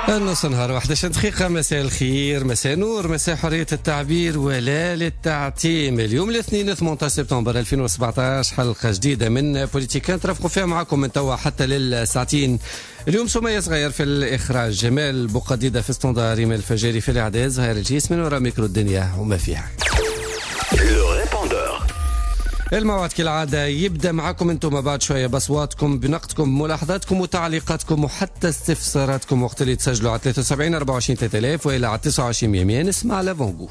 النص نهار 11 دقيقة. مساء الخير، مساء نور، مساء حرية التعبير ولا للتعتيم. اليوم الاثنين 18 سبتمبر 2017 حلقة جديدة من بوليتيكا نترافقوا فيها معكم من توا حتى للساعتين. اليوم سمية صغير في الإخراج، جمال بوقديدة في استنظار، ريمال الفجاري في الإعداد، زهير الجيس من وراء ميكرو الدنيا وما فيها. الموعد كالعادة يبدأ معكم انتم بعد شوية بأصواتكم، بنقدكم، بملاحظاتكم وتعليقاتكم وحتى استفساراتكم، وقت اللي تسجلوا على 73 24 3000 وإلى على 29 100. نسمع لافونغو.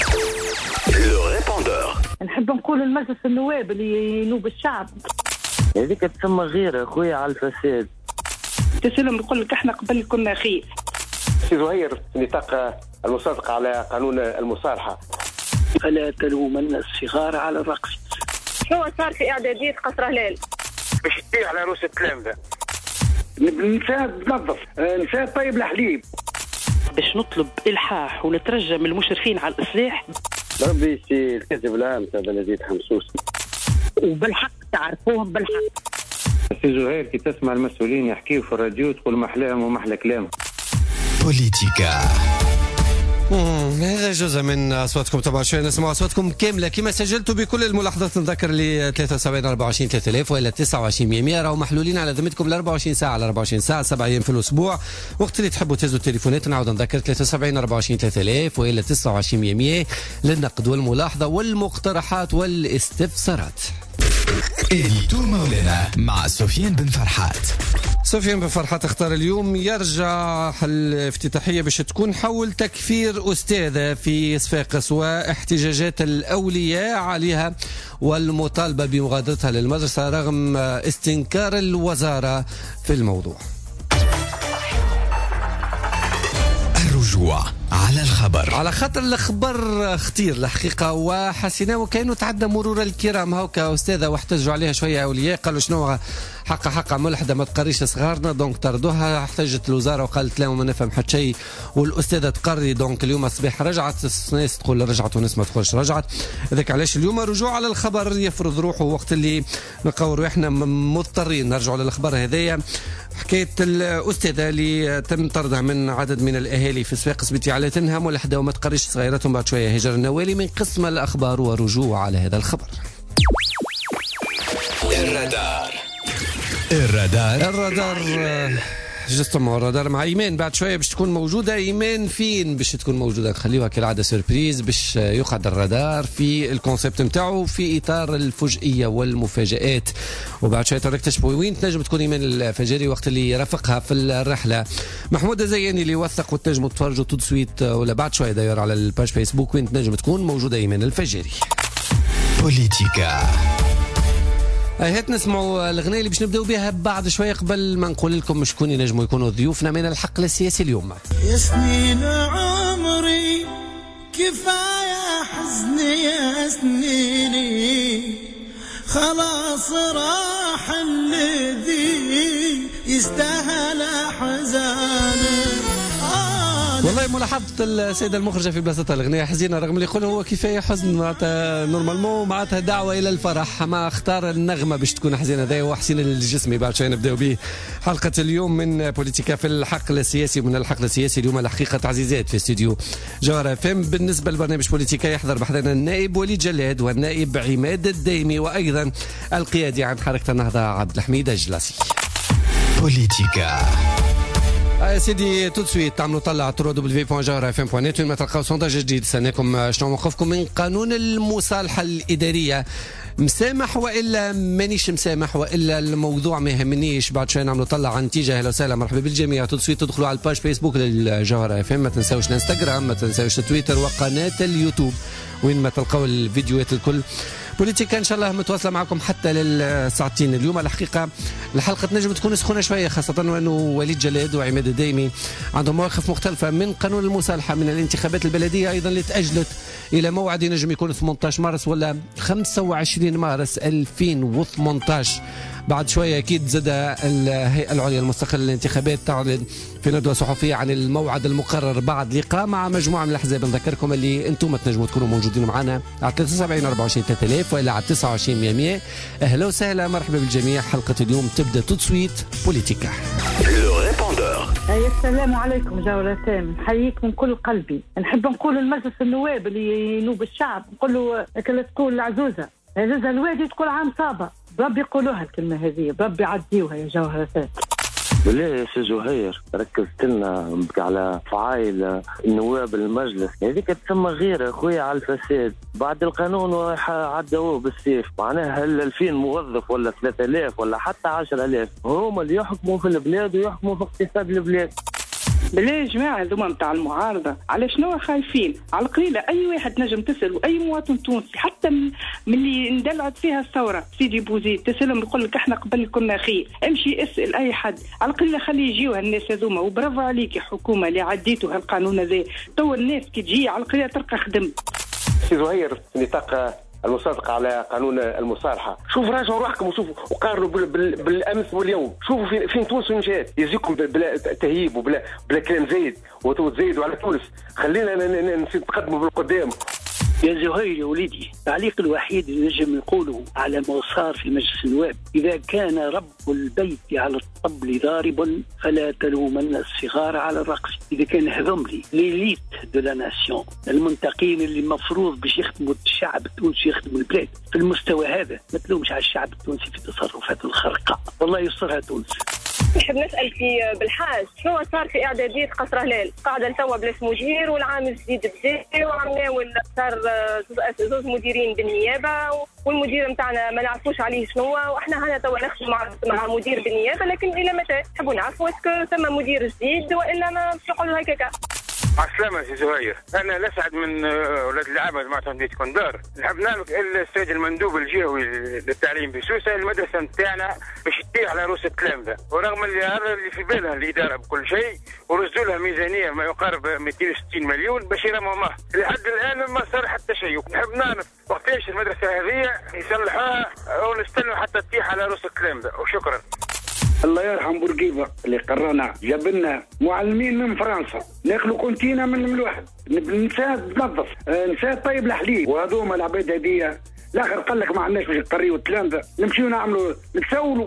نحب نقول المجلس النواب اللي ينوب الشعب هذيك تسمى غير اخويا على الفساد. تسلم نقول لك احنا قبل كنا خير. سي زهير في نطاق المصادقة على قانون المصالحة. فلا تلومن الصغار على الرقص. شو صار في إعدادية قصر هلال؟ باش تطيح على روس التلامذة. نساء تنظف، نساء طيب الحليب. باش نطلب إلحاح ونترجى من المشرفين على الإصلاح. ربي سي الكذب العام هذا نزيد حمسوس. وبالحق تعرفوهم بالحق. سي زهير كي تسمع المسؤولين يحكيوا في الراديو تقول محلاهم ومحلى كلام. بوليتيكا. هذا جزء من اصواتكم. طبعا شويه نسمع اصواتكم كامله كما سجلتوا بكل الملاحظات. نذكر لي 73 24 3000 والى 29 100 راهو محلولين على ذمتكم ل 24 ساعه على 24 ساعه 7 ايام في الاسبوع. وقت اللي تحبوا تهزوا التليفونات نعاود نذكر 73 24 3000 والى 29 100 للنقد والملاحظه والمقترحات والاستفسارات. إيديتو مولانا مع سفيان بن فرحات. سفيان بن فرحات اختار اليوم يرجع الافتتاحية باش تكون حول تكفير أستاذة في صفاقس واحتجاجات الأولياء عليها والمطالبة بمغادرتها للمدرسة رغم استنكار الوزارة في الموضوع. الرجوع على الخبر، على خاطر الخبر خطير الحقيقة وحسيناه وكانوا تعدى مرور الكرام. هاكا أستاذة واحتجوا عليها شوية أولياء قالوا شنو حق ملحدة ما تقريش صغارنا دونك طردوها. احتجت الوزارة وقالت لا ما نفهم حتى شيء والأستاذة تقري. دونك اليوم الصباح رجعت، الناس تقول رجعت وناس ما تقولش رجعت. هذاك علاش اليوم رجوع على الخبر يفرض روحه وقت اللي نلقاو روحنا مضطرين نرجعوا للخبر هذايا. حكاية الأستاذة اللي تم طردها من عدد من الأهالي في صفاقس بانتعالات انها ملحدة وما تقريش صغيراتهم. بعد شوية هجر النوالي من قسم الأخبار ورجوع على هذا الخبر. الرادار جستم الرادار مع ايمان. بعد شويه باش تكون موجوده. ايمان فين باش تكون موجوده؟ نخليوها كالعاده سيربريز باش يقعد الرادار في الكونسيبت نتاعو في اطار الفجئيه والمفاجات. وبعد شويه تكتشفوا وين تنجم تكون ايمان الفجاري وقت اللي يرافقها في الرحله. محمود الزياني اللي وثق وتنجموا تفرجوا تو سويت ولا بعد شويه داير على الباج فيسبوك وين تنجم تكون موجوده ايمان الفجاري. بوليتيكا. هات نسمعوا الأغنية اللي باش نبداو بها بعد شوية قبل ما نقول لكم شكون ينجموا يكونوا ضيوفنا من الحقل السياسي اليوم. يا سنين عمري كفاية حزني يا سنيني خلاص راح الذي يستاهل حزاني. والله ملاحظة السيدة المخرجة في بلاصتها الأغنية حزينة رغم اللي يقول هو كفاية حزن معناتها نورمالمون معناتها دعوة إلى الفرح. ما اختار النغمة باش تكون حزينة ذا وحسين الجسمي. بعد شوية نبداو به حلقة اليوم من بوليتيكا في الحقل السياسي. ومن الحقل السياسي اليوم الحقيقة تعزيزات في استوديو جوهرة فم. بالنسبة لبرنامج بوليتيكا يحضر بحضرنا النائب وليد جلاد والنائب عماد الديمي وأيضا القيادي عن حركة النهضة عبد الحميد الجلاسي. بوليتيكا يا سيدي تو سويت تعملوا طلع www.jawharafm.net وين ما تلقاو سونداج جديد. سناكم شنو موقفكم من قانون المصالحة الإدارية؟ مسامح والا مانيش مسامح والا الموضوع ما يهمنيش؟ بعد شويه نعملوا طلع عن نتيجه. اهلا وسهلا مرحبا بالجميع. تو سويت تدخلوا على الباج فيسبوك للجوهرة FM، ما تنساوش الانستغرام، ما تنساوش تويتر وقناه اليوتيوب وين ما تلقاو الفيديوهات الكل. بوليتيكا ان شاء الله متواصله معكم حتى للساعتين. اليوم الحقيقه الحلقه تنجم تكون سخونه شويه خاصه وانه وليد جلاد وعماد الديمي عندهم مواقف مختلفه من قانون المصالحه من الانتخابات البلديه ايضا اللي تاجلت الى موعد ينجم يكون 18 مارس ولا 25 مارس 2018. بعد شويه اكيد زاد الهيئه العليا المستقله للانتخابات تعلن في ندوه صحفيه عن الموعد المقرر بعد لقاء مع مجموعه من الاحزاب. نذكركم اللي انتم تنجموا تكونوا موجودين معنا على 73 24 3000 والا على 29 100. اهلا وسهلا مرحبا بالجميع. حلقه اليوم تبدا تو سويت بوليتيكا. Le répondeur. السلام عليكم جولة تام، نحييك من كل قلبي. نحب نقول المجلس النواب اللي ينوب الشعب، نقول له كلا تقول العزوزة الوادي تقول عام صابة، بربي يقولوها الكلمة هذه، بربي يعديوها يا جوهرة تام. بالله يا سي زهير ركزت لنا على فعايل النواب المجلس، هذيك تسمى غير اخويا على الفساد. بعد القانون عدوه بالسيف، معناها 2000 موظف ولا 3000 ولا حتى 10,000 هم اللي يحكموا في البلاد ويحكموا في اقتصاد البلاد. بالله يا جماعه هذوما نتاع المعارضه على شنو خايفين؟ على القليله اي واحد نجم تسال واي مواطن تونسي حتى من اللي اندلعت فيها الثوره سيدي بوزيد تسالهم يقول لك احنا قبل كنا خير. امشي اسال اي حد على القليله خلي يجيو الناس هذوما. وبرافو عليك يا حكومه اللي عديتوا هالقانون هذا. تو الناس كي تجي على القليله تلقى خدم. سي زهير في نطاق المصادقة على قانون المصالحة، شوفوا راجعوا روحكم وشوفوا وقارنوا بالامس واليوم. شوفوا فين تونس مشات. يجيكم بلا تهيب وبلا كلام زايد وتزايدوا على تونس. خلينا نتقدموا بالقدام. يا زهير يا وليدي، التعليق الوحيد اللي نجم نقوله على ما صار في مجلس النواب، إذا كان رب البيت على الطبل ضارب فلا تلومن الصغار على الرقص. إذا كان هذم لي ليليت دو لا ناسيون، المنتقين اللي مفروض باش يخدموا الشعب التونسي يخدموا البلاد في المستوى هذا، ما تلومش على الشعب التونسي في تصرفاته الخارقة. والله يسترها تونس. نحب نسأل في بالحاج شنو صار في إعدادية قصر هلال؟ قاعدة لتوا بلاش مدير والعام الجديد بدا وعمناول صار زوز مديرين بالنيابة والمدير نتاعنا ما نعرفوش عليه شنو، واحنا هنا توا نخدم مع مدير بالنيابة، لكن إلى متى؟ نحبوا نعرفوا اسكو ثم مدير جديد والا ما باش نقولوا هكاكا. عسلامة سي زهير، أنا نسعد من ولاد العبد معناتها مدينة كندار. نحب نعرف السيد المندوب الجهوي للتعليم بسوسة، المدرسة نتاعنا باش تطيح على روس التلامذة، ورغم اللي في بالها الإدارة بكل شيء ورزوا لها ميزانية ما يقارب 260 مليون باش يرموها. لحد الآن ما صار حتى شيء. نحب نعرف وقتاش المدرسة هذه يصلحوها ونستنوا حتى تطيح على روس التلامذة. وشكرا. الله يرحم بورقيبة اللي قرانا جاب لنا معلمين من فرنسا، ناكلوا كونتينا من الواحد، نساء تنظف، نساء طيب الحليب، وهذوما العباد هذيا الاخر قال لك ما عندناش باش نقريو التلامذة، نمشيو نعملوا نتسولوا.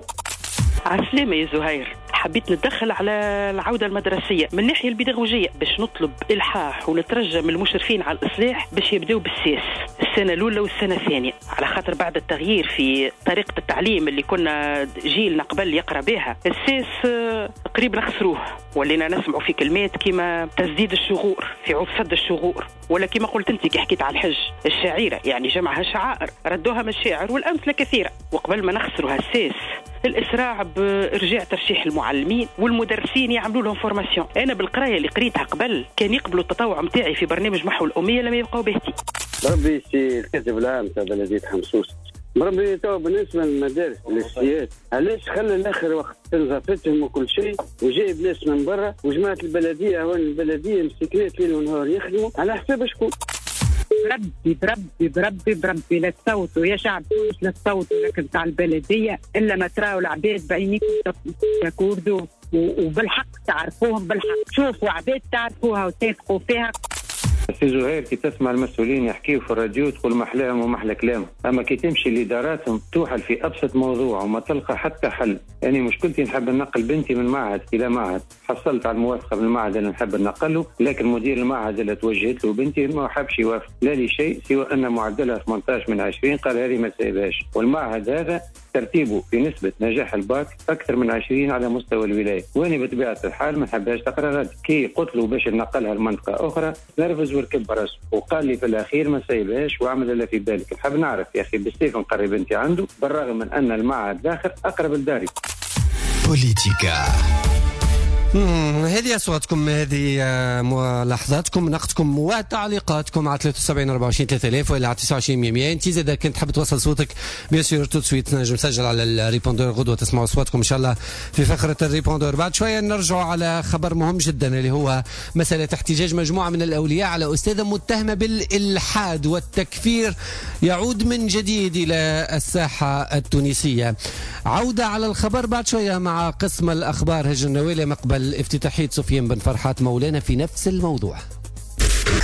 عسلامة يا زهير، حبيت نتدخل على العودة المدرسية من الناحية البيداغوجية باش نطلب إلحاح ونترجى من المشرفين على الإصلاح باش يبدأوا بالسيس السنة الأولى والسنة الثانية، على خاطر بعد التغيير في طريقة التعليم اللي كنا جيلنا قبل يقرأ بها السيس قريب نخسروه. ولينا نسمعوا في كلمات كما تسديد الشغور في عوض سد الشغور، ولا كما قلت انت كي حكيت على الحج الشعيرة يعني جمعها شعائر ردوها من الشاعر والأمثلة كثيرة. وقبل ما نخسروا هالسيس الإسراع بإرجاع ترشيح المعلمين والمدرسين يعملوا لهم فورماسيون. أنا بالقراية اللي قريتها قبل كان يقبلوا التطوع متاعي في برنامج محو الأمية لما يبقوا باهتين. مربي سي الكاتب العام تاع بلدية حمصوص، مربي تو بالنسبة للمدارس والسياد علاش خلى الآخر وقت نظافتهم وكل شيء وجايب ناس من برا وجماعة البلدية هون البلدية مسكينات ليل ونهار يخدموا على حساب شكون؟ بربي لا تصوتوا يا شعب تونس، لا تصوتوا لكن تاع البلدية إلا ما تراو العباد بعينيكم تكوردوا وبالحق تعرفوهم بالحق، شوفوا عباد تعرفوها وتثقوا فيها. سي زهير كي تسمع المسؤولين يحكيوا في الراديو تقول محلاهم ومحلى كلامهم، اما كي تمشي لاداراتهم توحل في ابسط موضوع وما تلقى حتى حل. يعني مشكلتي نحب ننقل بنتي من معهد الى معهد، حصلت على الموافقه من المعهد اللي نحب ننقله، لكن مدير المعهد اللي توجهت له بنتي ما حبش يوافق لا لشيء سوى ان معدلها 18/20 قال هذه ما تسيبهاش. والمعهد هذا ترتيبه في نسبه نجاح الباك اكثر من 20 على مستوى الولايه، وانا بطبيعه الحال ما نحبهاش تقرا غد. كي قلت له باش ننقلها لمنطقه اخرى نرفز وركب راسه وقال لي في الاخير ما سايبهاش وعمل اللي في بالك. نحب نعرف يا اخي بالسيف نقري بنتي عنده بالرغم من ان المعهد الاخر اقرب لداري. بوليتيكا. هذه أصواتكم، هذه ملاحظاتكم، نقدكم وتعليقاتكم على 73 24 3000 وإلى 29 100. أنت إذا كنت حاب توصل صوتك بيان سور تو سويت نجم مسجل على الريبوندور غدوة تسمعوا أصواتكم إن شاء الله في فقرة الريبوندور. بعد شوية نرجعوا على خبر مهم جدا اللي هو مسألة احتجاج مجموعة من الأولياء على أستاذة متهمة بالإلحاد والتكفير يعود من جديد إلى الساحة التونسية. عودة على الخبر بعد شوية مع قسم الأخبار هج النوالي مقبل افتتاحية سفيان بن فرحات مولانا في نفس الموضوع.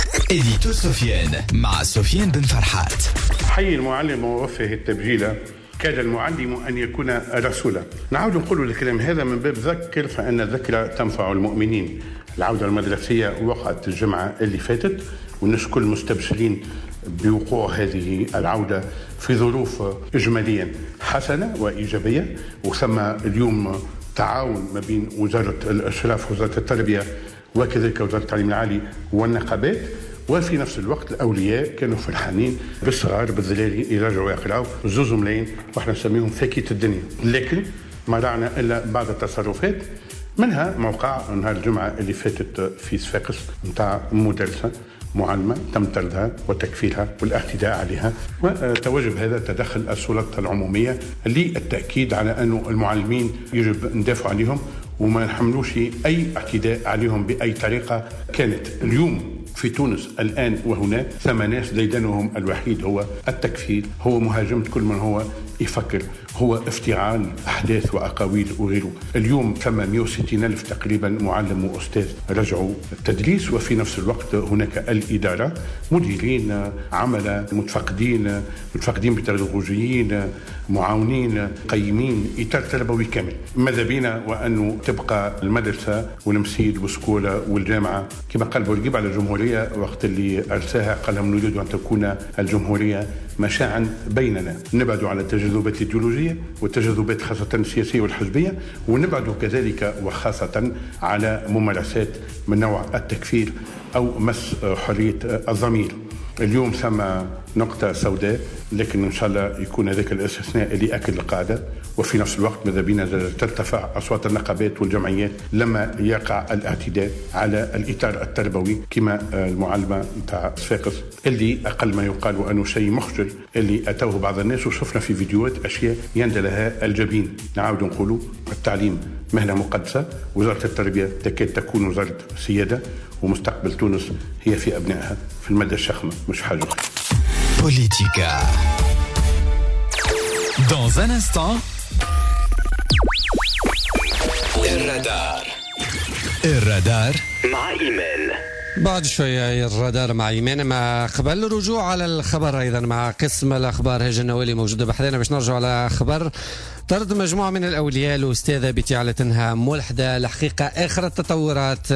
إديتو سفيان مع سفيان بن فرحات. حي المعلم ووفه التبجيلة كاد المعلم أن يكون رسولا. نعود نقول الكلام هذا من باب ذكر فإن الذكرى تنفع المؤمنين. العودة المدرسية وقعت الجمعة اللي فاتت، ونشكر المستبشرين بوقوع هذه العودة في ظروف إجماليا حسنة وإيجابية. وثم اليوم تعاون ما بين وزارة الإشراف ووزارة التربية وكذلك وزارة التعليم العالي والنقابات، وفي نفس الوقت الأولياء كانوا فرحانين بالصغار بالذلالي يرجعوا يقرأوا زوز ملايين، واحنا نسميهم فاكية الدنيا. لكن ما رأنا إلا بعض التصرفات، منها موقع نهار الجمعة اللي فاتت في صفاقس نتاع مدرسة معلمة تم طردها وتكفيرها والاعتداء عليها، وتوجب هذا تدخل السلطة العمومية للتأكيد على أن المعلمين يجب ندافع عليهم وما نحملوش أي اعتداء عليهم بأي طريقة كانت. اليوم في تونس الآن وهنا ثم ناس ديدنهم الوحيد هو التكفير، هو مهاجمة كل من هو يفكر، هو افتعال أحداث وأقاويل وغيره. اليوم ثم 160 ألف تقريبا معلم وأستاذ رجعوا التدريس، وفي نفس الوقت هناك الإدارة مديرين عملاء متفقدين بتدريجيين معاونين قيمين، إطار تربوي كامل. ماذا بينا وأنه تبقى المدرسة والمسيد والسكولة والجامعة كما قال بورقيب على الجمهورية وقت اللي أرساها قال لهم نريد أن تكون الجمهورية مشاعا بيننا، نبعدوا على التجاذبات الإيديولوجية والتجاذبات خاصة السياسية والحزبية، ونبعدوا كذلك وخاصة على ممارسات من نوع التكفير أو مس حرية الضمير. اليوم ثم نقطة سوداء، لكن إن شاء الله يكون هذاك الاستثناء اللي أكد القاعدة. وفي نفس الوقت ماذا بينا ترتفع أصوات النقابات والجمعيات لما يقع الاعتداء على الإطار التربوي كما المعلمة نتاع صفاقس اللي أقل ما يقال أنه شيء مخجل اللي أتوه بعض الناس، وشفنا في فيديوهات أشياء يندى لها الجبين. نعاود نقولوا التعليم مهنة مقدسة، وزارة التربية تكاد تكون وزارة سيادة، ومستقبل تونس هي في أبنائها في المدى الشخمة مش حاجة. بوليتيكا. Dans un instant, الرادار مع إيمان. بعد شوية الرادار مع إيمان، ما قبل الرجوع على الخبر أيضا مع قسم الأخبار هاجر النوالي موجودة بحذنا باش نرجع على خبر طرد مجموعة من الأولياء الأستاذة بتعلتها ملحدة. الحقيقة آخر التطورات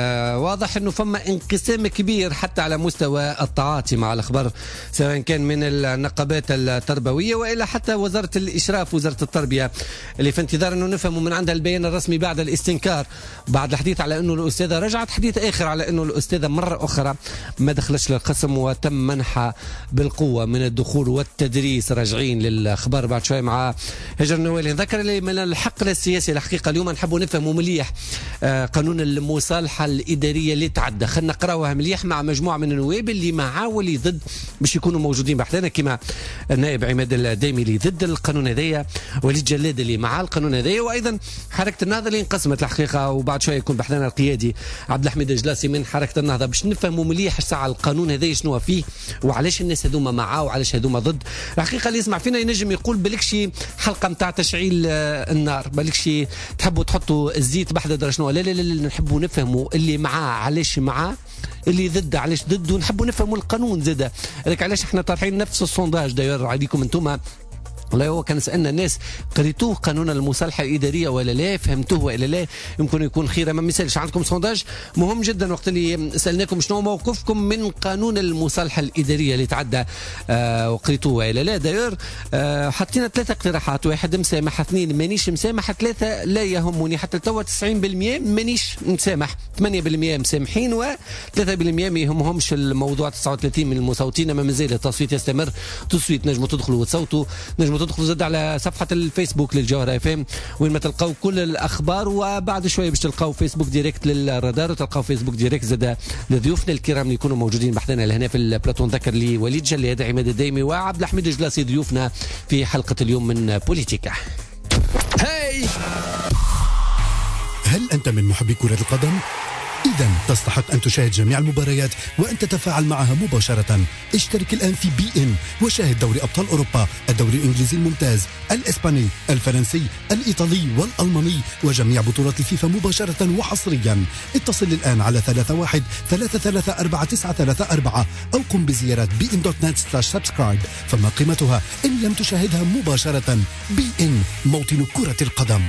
واضح أنه فما انقسام كبير حتى على مستوى التعاطي مع الأخبار، سواء كان من النقابات التربوية وإلا حتى وزارة الإشراف وزارة التربية، اللي في انتظار أنه نفهموا من عندها البيان الرسمي بعد الاستنكار، بعد الحديث على أنه الأستاذة رجعت، حديث آخر على أنه الأستاذة مرة أخرى ما دخلش للقسم وتم منحها بالقوة من الدخول والتدريس. راجعين للأخبار بعد شوية مع هاجر النوالي. نذكر لي من الحقل السياسي الحقيقة اليوم نحبوا نفهموا مليح قانون المصالحة الإدارية اللي تعدى، خلينا نقراوها مليح مع مجموعة من النواب اللي مع واللي ضد باش يكونوا موجودين بحثنا، كما النائب عماد الدايمي اللي ضد القانون هذايا، وليد جلاد اللي مع القانون هذايا، وأيضا حركة النهضة اللي انقسمت الحقيقة. وبعد شوية يكون بحثنا القيادي عبد الحميد الجلاسي من حركة النهضة باش نفهموا مليح الساعة القانون هذايا شنو فيه وعلاش الناس هذوما معاه وعلاش هذوما ضد. الحقيقة اللي يسمع فينا ينجم يقول بالكشي حلقة متاع تشعيل النار، بالكشي تحبوا تحطوا الزيت بحذا درا شنو. لا لا لا، نحبوا نفهموا اللي معاه علاش معاه، اللي ضد علاش ضد، ونحبوا نفهموا القانون زاده. هذاك علاش احنا طارحين نفس السونداج داير عليكم انتم. والله هو كان سألنا الناس قريتوه قانون المصالحة الإدارية ولا لا، فهمتوه ولا لا، يمكن يكون خير. ما مثالش عندكم سونداج مهم جدا وقت اللي سألناكم شنو موقفكم من قانون المصالحة الإدارية اللي تعدى وقريتوه ولا لا. داير حطينا 3 اقتراحات: 1 مسامح، 2 مانيش مسامح، 3 لا يهمني. حتى توا 90% مانيش مسامح، 8% مسامحين، و3% ما يهمهمش الموضوع. 39 من المصوتين، ما مازال التصويت يستمر. تصويت نجموا تدخلوا وتصوتوا، نجموا تدخلوا زاد على صفحة الفيسبوك للجوهرة اف ام وين ما تلقاو كل الأخبار، وبعد شوية باش تلقاو فيسبوك ديريكت للرادار، وتلقاو فيسبوك ديريكت زاد لضيوفنا الكرام اللي يكونوا موجودين بحثنا لهنا في البلاطو. نذكر لي وليد جلاد، عماد الدايمي، وعبد الحميد الجلاسي ضيوفنا في حلقة اليوم من بوليتيكا. هل أنت من محبي كرة القدم؟ إذن تستحق أن تشاهد جميع المباريات وأن تتفاعل معها مباشرة. اشترك الآن في BeIN وشاهد دوري أبطال أوروبا، الدوري الإنجليزي الممتاز، الإسباني، الفرنسي، الإيطالي والألماني وجميع بطولات الفيفا مباشرة وحصريا. اتصل الآن على 31-334-934 أو قم بزيارة bein.net/subscribe، فما قيمتها إن لم تشاهدها مباشرة. BeIN، موطن كرة القدم.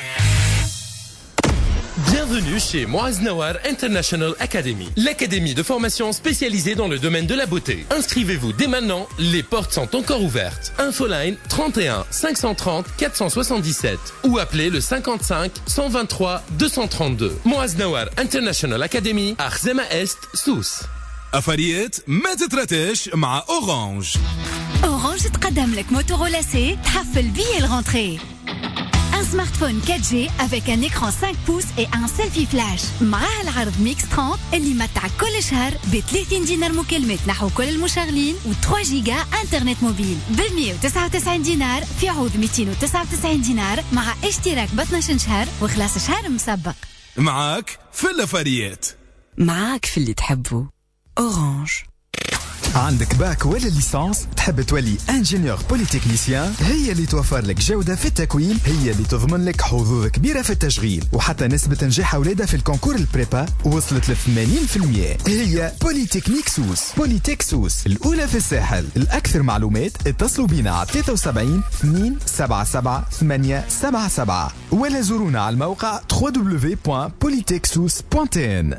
Bienvenue chez Moaz Nawar International Academy, l'académie de formation spécialisée dans le domaine de la beauté. Inscrivez-vous dès maintenant, les portes sont encore ouvertes. Infoline 31 530 477 ou appelez le 55 123 232. Moaz Nawar International Academy, Arzema Est, Sousse. أفريات ما تترتاش مع أورانج. أورانج تقدم لك موتورولا سي تحفل بيه الغنطري. Un smartphone 4G avec un écran 5 pouces et un selfie flash. معاه العرض ميكس 30 اللي متع كل شهر ب 30 دينار مكالمة نحو كل المشغلين و3 جيجا انترنت موبيل ب 199 دينار في عوض 299 دينار مع اشتراك ب 12 شهر وخلاص شهر مسبق. معاك في الأفريات، معاك في اللي تحبه. أورانج. عندك باك ولا ليسانس تحب تولي انجينيور بوليتكنيسيان؟ هي اللي توفر لك جودة في التكوين، هي اللي تضمن لك حظوظ كبيرة في التشغيل، وحتى نسبة نجاح أولادها في الكونكور البريبا وصلت ل 80%. هي بوليتكنيك سوس. بوليتك سوس الأولى في الساحل. الأكثر معلومات اتصلوا بنا على 73 277 877 ولا زورونا على الموقع www.polytechsous.tn.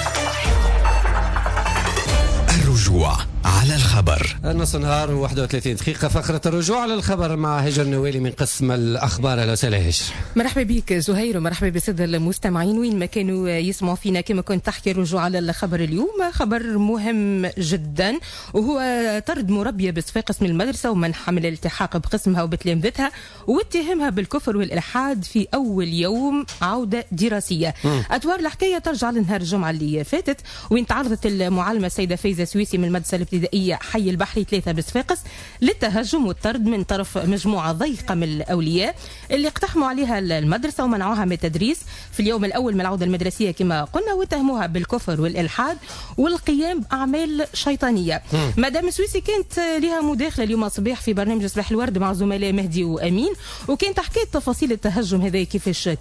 الرجوع على الخبر. نص نهار 31 دقيقة، فقرة الرجوع على الخبر مع هجر النوالي من قسم الأخبار. أهلا وسهلا هجر. مرحبا بك زهير ومرحبا بالسادة المستمعين وين ما كانوا يسمعوا فينا. كما كنت تحكي الرجوع على الخبر اليوم خبر مهم جدا، وهو طرد مربية بصفاقس من المدرسة ومن حمل الالتحاق بقسمها وبتلامذتها واتهامها بالكفر والإلحاد في أول يوم عودة دراسية. أدوار الحكاية ترجع لنهار الجمعة اللي فاتت، وين تعرضت المعلمة السيدة فايزة سويسي من المدرسة الابتدائية حي البحري 3 بصفاقس للتهجم والطرد من طرف مجموعة ضيقة من الأولياء اللي اقتحموا عليها المدرسة ومنعوها من التدريس في اليوم الأول من العودة المدرسية كما قلنا، واتهموها بالكفر والإلحاد والقيام بأعمال شيطانية. مدام سويسي كانت لها مداخلة اليوم الصباح في برنامج صباح الورد مع زملاء مهدي وأمين، وكانت حكيت تفاصيل التهجم هذا كيفاش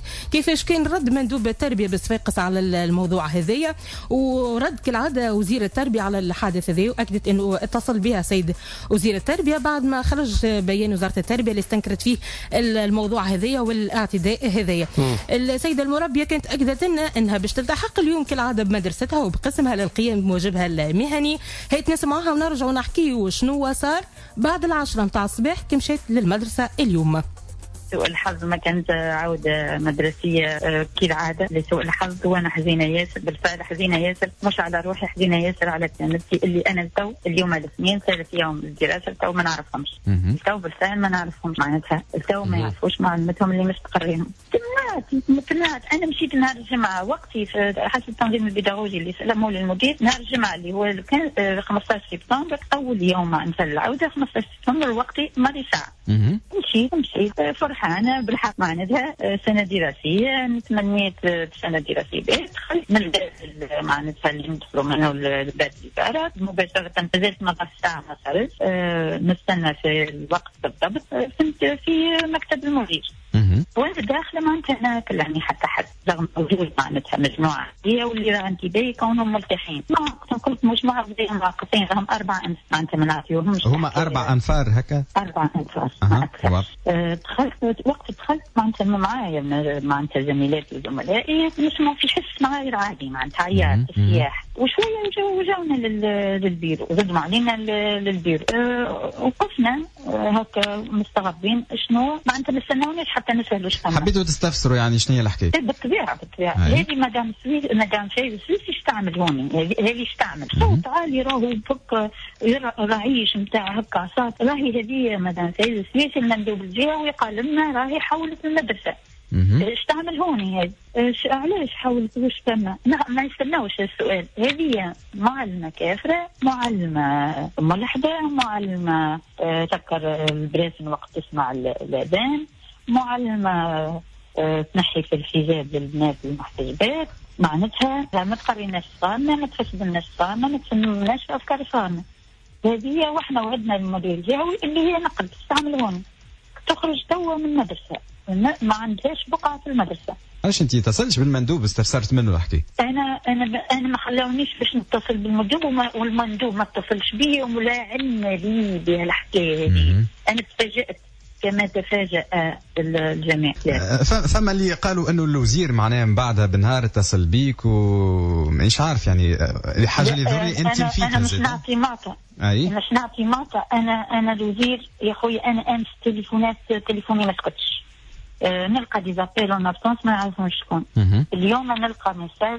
كان رد مندوب التربية بصفاقس على الموضوع هذايا، ورد كالعادة وزير التربية على الحادث هذا، وأكدت أنه اتصل بها سيد وزير التربية بعد ما خرج بيان وزارة التربية اللي استنكرت فيه الموضوع هذايا والاعتداء هذايا. السيدة المربية كانت أكدت لنا أنها باش تلتحق اليوم كالعادة بمدرستها وبقسمها للقيام بواجبها المهني. هيت نسمعها ونرجع ونحكي شنو صار بعد 10 متاع الصباح كي مشيت للمدرسة اليوم. سوء الحظ ما كانت عودة مدرسية كالعادة لسوء الحظ، وأنا حزينة ياسر، بالفعل حزينة ياسر، مش على روحي، حزينة ياسر على تلامذتي اللي أنا تو اليوم الاثنين ثالث يوم الدراسة تو ما نعرفهمش، تو بالفعل ما نعرفهمش، معناتها تو ما يعرفوش معلمتهم اللي مستقرين. تمنعت أنا مشيت نهار الجمعة وقتي في حسب التنظيم البيداغوجي اللي سلموه للمدير نهار الجمعة اللي هو كان 15 سبتمبر أول يوم معناتها العودة 15 سبتمبر وقتي ماضي ساعة. مشيت فرحانة بالحق معناتها سنة دراسية، نتمنيت سنة دراسية دخلت من الباب معناتها اللي ندخلوا منه الباب الإدارة مباشرة، نزلت مطار الساعة ما صارت، نستنى في الوقت بالضبط كنت في مكتب المدير. وانت داخله معناتها انا كلامي حتى حد رغم وجود معناتها مجموعه هي واللي راه انتباهي كونهم ملتحين. ما قلت مجموعه بديهم معقصين راهم 4 أنفار معناتها ما نعطيوهمش. هما 4 أنفار هكا؟ 4 أنفار دخلت معناتها معايا معناتها زميلاتي وزملائي نسمعوا في حس معايا عادي معناتها عياط السياح، وشويه وجونا للبيرو زدوا علينا للبيرو. وقفنا هكا مستغربين شنو معناتها ما استناوناش حتى نسالوا شنو. حبيتوا تستفسروا يعني شنو هي الحكايه؟ بالطبيعه هذه مدام فايز سويسي ايش تعمل هوني؟ هذه ايش تعمل؟ صوت عالي راهو فك رعيش نتاع هكا صوت راهي هذه مدام فايز سويسي المندوب الجهه ويقال لنا راهي حولت المدرسه. ايش تعمل هوني هذه؟ علاش حاولت واش فما؟ ما يستناوش السؤال. هذه معلمه كافره، معلمه ملحده، معلمه تذكر البراسن وقت تسمع الاذان، معلمه تنحي في الحجاب للبنات المحتجبات، معناتها ما تقريناش صغارنا، ما تفسدناش صغارنا، ما تسممناش افكار صغارنا. هذه واحنا وعدنا المدير الجهوي اللي هي نقل تستعملهم. تخرج توا من المدرسه ما عندهاش بقعه في المدرسه. علاش انت اتصلتش بالمندوب استفسرت منه الحكي؟ انا ما خلاونيش باش نتصل بالمندوب والمندوب ما اتصلش بي ولا علم لي بهالحكايه هذه. انا تفاجأت كما تفاجأ الجميع. فما اللي قالوا انه الوزير معناها من بعدها بنهار اتصل بيك ومش عارف يعني الحاجه اللي ضروري انت الفيت. انا مش نعطي معطى. مش نعطي معطى. انا الوزير يا خويا انا امس تليفوني ما سكتش. نلقى دي زابيل اون ابسونس ما نعرفوش شكون. اليوم نلقى ميساج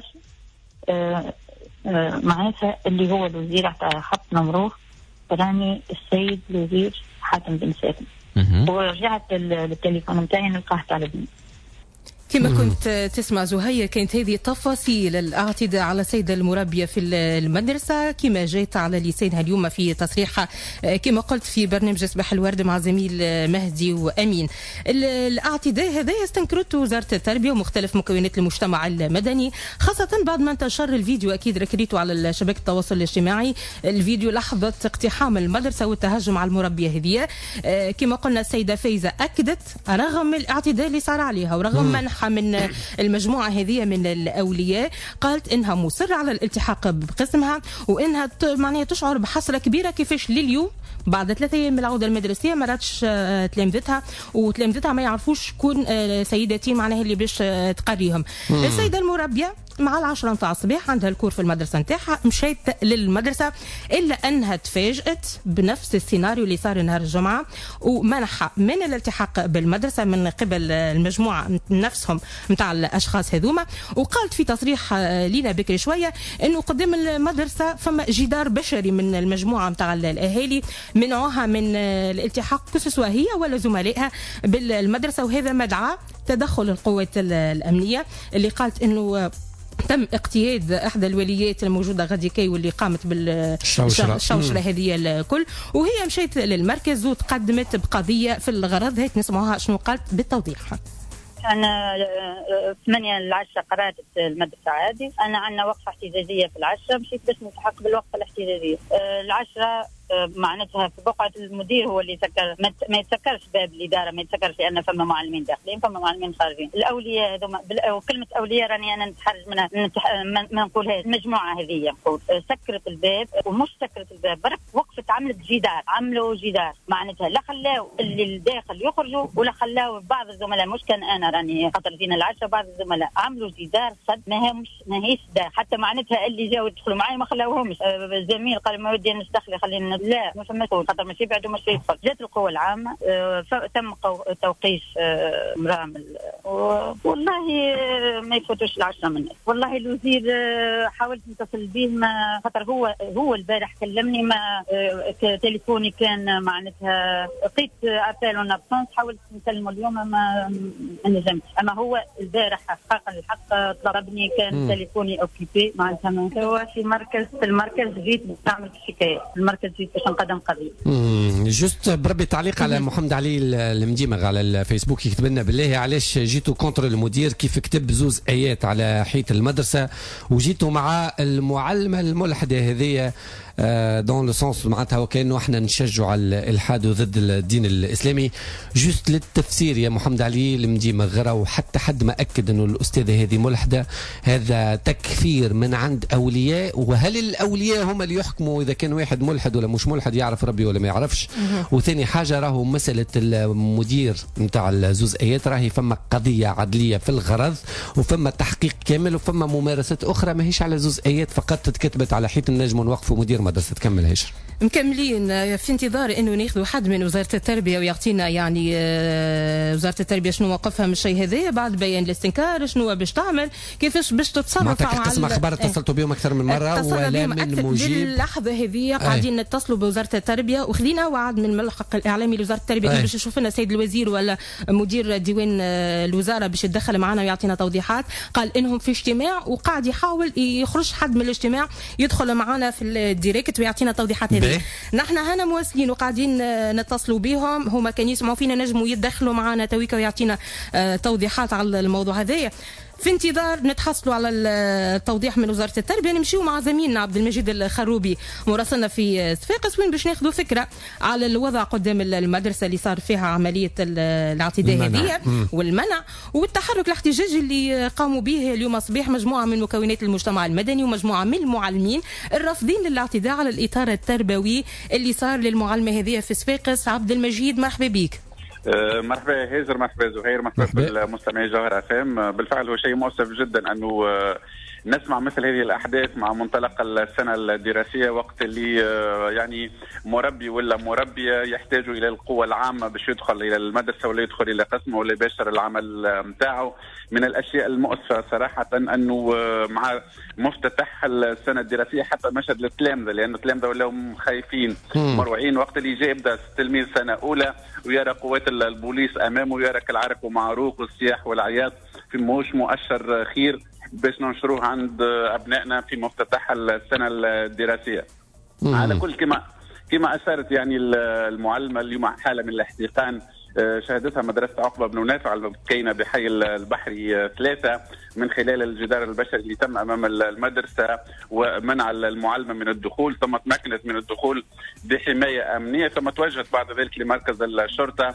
معناتها اللي هو الوزير حط نمروه راني السيد الوزير حاتم بن سالم. ورجعت للتليفون نتاعي نلقاه طالبني. كما كنت تسمع زهية، كانت هذه تفاصيل الاعتداء على السيدة المربية في المدرسة كما جاءت على لسانها اليوم في تصريحها كما قلت في برنامج صباح الورد مع زميل مهدي وأمين. الاعتداء هذا استنكرته وزارة التربية ومختلف مكونات المجتمع المدني، خاصة بعد ما انتشر الفيديو، أكيد ركريته على شبكة التواصل الاجتماعي، الفيديو لحظة اقتحام المدرسة والتهجم على المربية هذه. كما قلنا السيدة فايزة أكدت رغم الاعتداء اللي صار عليها ورغم منح من المجموعة هذه من الأولياء، قالت إنها مصرة على الالتحاق بقسمها وإنها معناها تشعر بحسرة كبيرة كيفاش لليوم بعد 3 أيام من العودة المدرسية ما راتش تلامذتها وتلامذتها ما يعرفوش شكون سيدتي معناها اللي باش تقريهم. السيدة المربية مع 10 نتاع الصباح عندها الكور في المدرسة نتاعها، مشيت للمدرسة إلا أنها تفاجأت بنفس السيناريو اللي صار نهار الجمعة ومنحها من الالتحاق بالمدرسة من قبل المجموعة نفسهم متاع الأشخاص هذوما. وقالت في تصريح لينا بكري شوية أنه قدام المدرسة فما جدار بشري من المجموعة متاع الأهالي منعوها من الالتحاق كسوا هي ولا زملائها بالمدرسة، وهذا مدعى تدخل القوات الأمنية اللي قالت أنه تم اقتياد احدى الوليات الموجوده غادي كي واللي قامت بالشوشره هذه الكل، وهي مشيت للمركز وتقدمت بقضيه في الغرض. هيك نسمعوها شنو قالت بالتوضيح. أنا 8 العشرة قرأت المدرسة عادي. أنا عندنا وقفة احتجاجية في العشرة، مشيت باش نلتحق بالوقفة الاحتجاجية. العشرة معناتها في بقعة المدير هو اللي يسكر، ما يتسكرش باب الإدارة، ما يتسكرش لأن فما معلمين داخلين فما معلمين خارجين. الأولياء هذوما وكلمة أولياء راني أنا نتحرج منها ما نقولهاش. المجموعة هذه نقول سكرت الباب ومش سكرت الباب برك وقفت عملت جدار، عملوا جدار معناتها لا خلاو اللي الداخل يخرجوا ولا خلاو بعض الزملاء، مش كان أنا راني خاطر فينا العشرة، بعض الزملاء عملوا جدار صد ماهيش دار، حتى معناتها اللي جاوا يدخلوا معي ما خلاوهمش. الزميل قال ما ودي نستخلي خلينا لا ما فما خاطر ماشي بعد ماشي يدخل. جات القوة العامة تم توقيف مرامل والله ما يفوتوش 10 من الناس. والله الوزير حاولت نتصل به ما خاطر هو البارح كلمني ما تليفوني كان معناتها لقيت ابل اون ابسونس، حاولت نكلمه اليوم ما نجمتش. اما هو البارح حقق الحق طلبني كان تليفوني اوكيبي معناتها. هو في المركز جيت نعمل شكاية، المركز جيت باش نقدم قضية. جست بربي تعليق على محمد علي المديمغ على الفيسبوك يكتب لنا بالله علاش جيتوا كونتر المدير كيف كتب زوز ايات على حيط المدرسة وجيتوا مع المعلمة الملحدة هذه دون لو سونس معناتها وكانه احنا نشجعوا على الالحاد وضد الدين الاسلامي. جست للتفسير يا محمد علي المديمغ، وحتى حد ما اكد انه الاستاذه هذه ملحده، هذا تكفير من عند اولياء. وهل الاولياء هم اللي يحكموا اذا كان واحد ملحد ولا مش ملحد، يعرف ربي ولا ما يعرفش؟ وثاني حاجه راهو مساله المدير نتاع الزوز ايات راهي فما قضيه عدليه في الغرض وفما تحقيق كامل وفما ممارسات اخرى ماهيش على زوز ايات فقط تتكتبت على حيط النجم ونوقفوا مدير مدرسة. تكمل هشام. مكملين في انتظار انه ناخذوا حد من وزاره التربيه ويعطينا يعني وزاره التربيه شنو وقفها من الشيء هذا بعد بيان الاستنكار، شنو باش تعمل، كيفاش باش تتصرف. قسم اخبار اتصلتوا بهم اكثر من مره ولا من مجيب. اللحظه هذه قاعدين نتصلوا بوزاره التربيه وخذينا وعد من الملحق الاعلامي لوزاره التربيه باش يشوف لنا السيد الوزير ولا مدير ديوان الوزاره باش يتدخل معنا ويعطينا توضيحات. قال انهم في اجتماع وقاعد يحاول يخرج حد من الاجتماع يدخل معنا في الديريكت ويعطينا توضيحات هذه. نحن هنا مواصلين وقاعدين نتصلوا بهم، هما كان يسمعوا فينا نجموا يتدخلوا معنا تويكا ويعطينا توضيحات على الموضوع هذايا. في انتظار نتحصلوا على التوضيح من وزارة التربية. نمشيو مع زميلنا عبد المجيد الخروبي مراسلنا في صفاقس وين باش ناخذوا فكرة على الوضع قدام المدرسة اللي صار فيها عملية الاعتداء هذه والمنع والتحرك الاحتجاجي اللي قاموا به اليوم صباح مجموعة من مكونات المجتمع المدني ومجموعة من المعلمين الرافضين للاعتداء على الإطار التربوي اللي صار للمعلمة هذه في صفاقس. عبد المجيد مرحبا بك. مرحبا هيزر، مرحبا زهير، مرحبا بالمستمعي جوهر FM. بالفعل هو شيء مؤسف جدا أنه نسمع مثل هذه الأحداث مع منطلق السنة الدراسية، وقت اللي يعني مربي ولا مربية يحتاجوا إلى القوة العامة باش يدخل إلى المدرسة ولا يدخل إلى قسمه ولا يباشر العمل متاعه. من الأشياء المؤسفة صراحة أنه مع مفتتح السنة الدراسية حتى مشهد التلامذة، لأن التلامذة ولاو خايفين مروعين وقت اللي جاء يبدأ التلميذ سنة أولى ويرى قوات البوليس أمامه ويرى كالعرق ومعروق والصياح والعياط في موش مؤشر خير باش ننشروه عند أبنائنا في مفتتح السنة الدراسية. على كل كما أشارت يعني المعلمة اليوم حالة من الاحتقان شهدتها مدرسة عقبة بن نافع الكينة بحي البحري 3 من خلال الجدار البشري اللي تم أمام المدرسة ومنع المعلمة من الدخول، ثم تمكنت من الدخول بحماية أمنية، ثم توجهت بعد ذلك لمركز الشرطة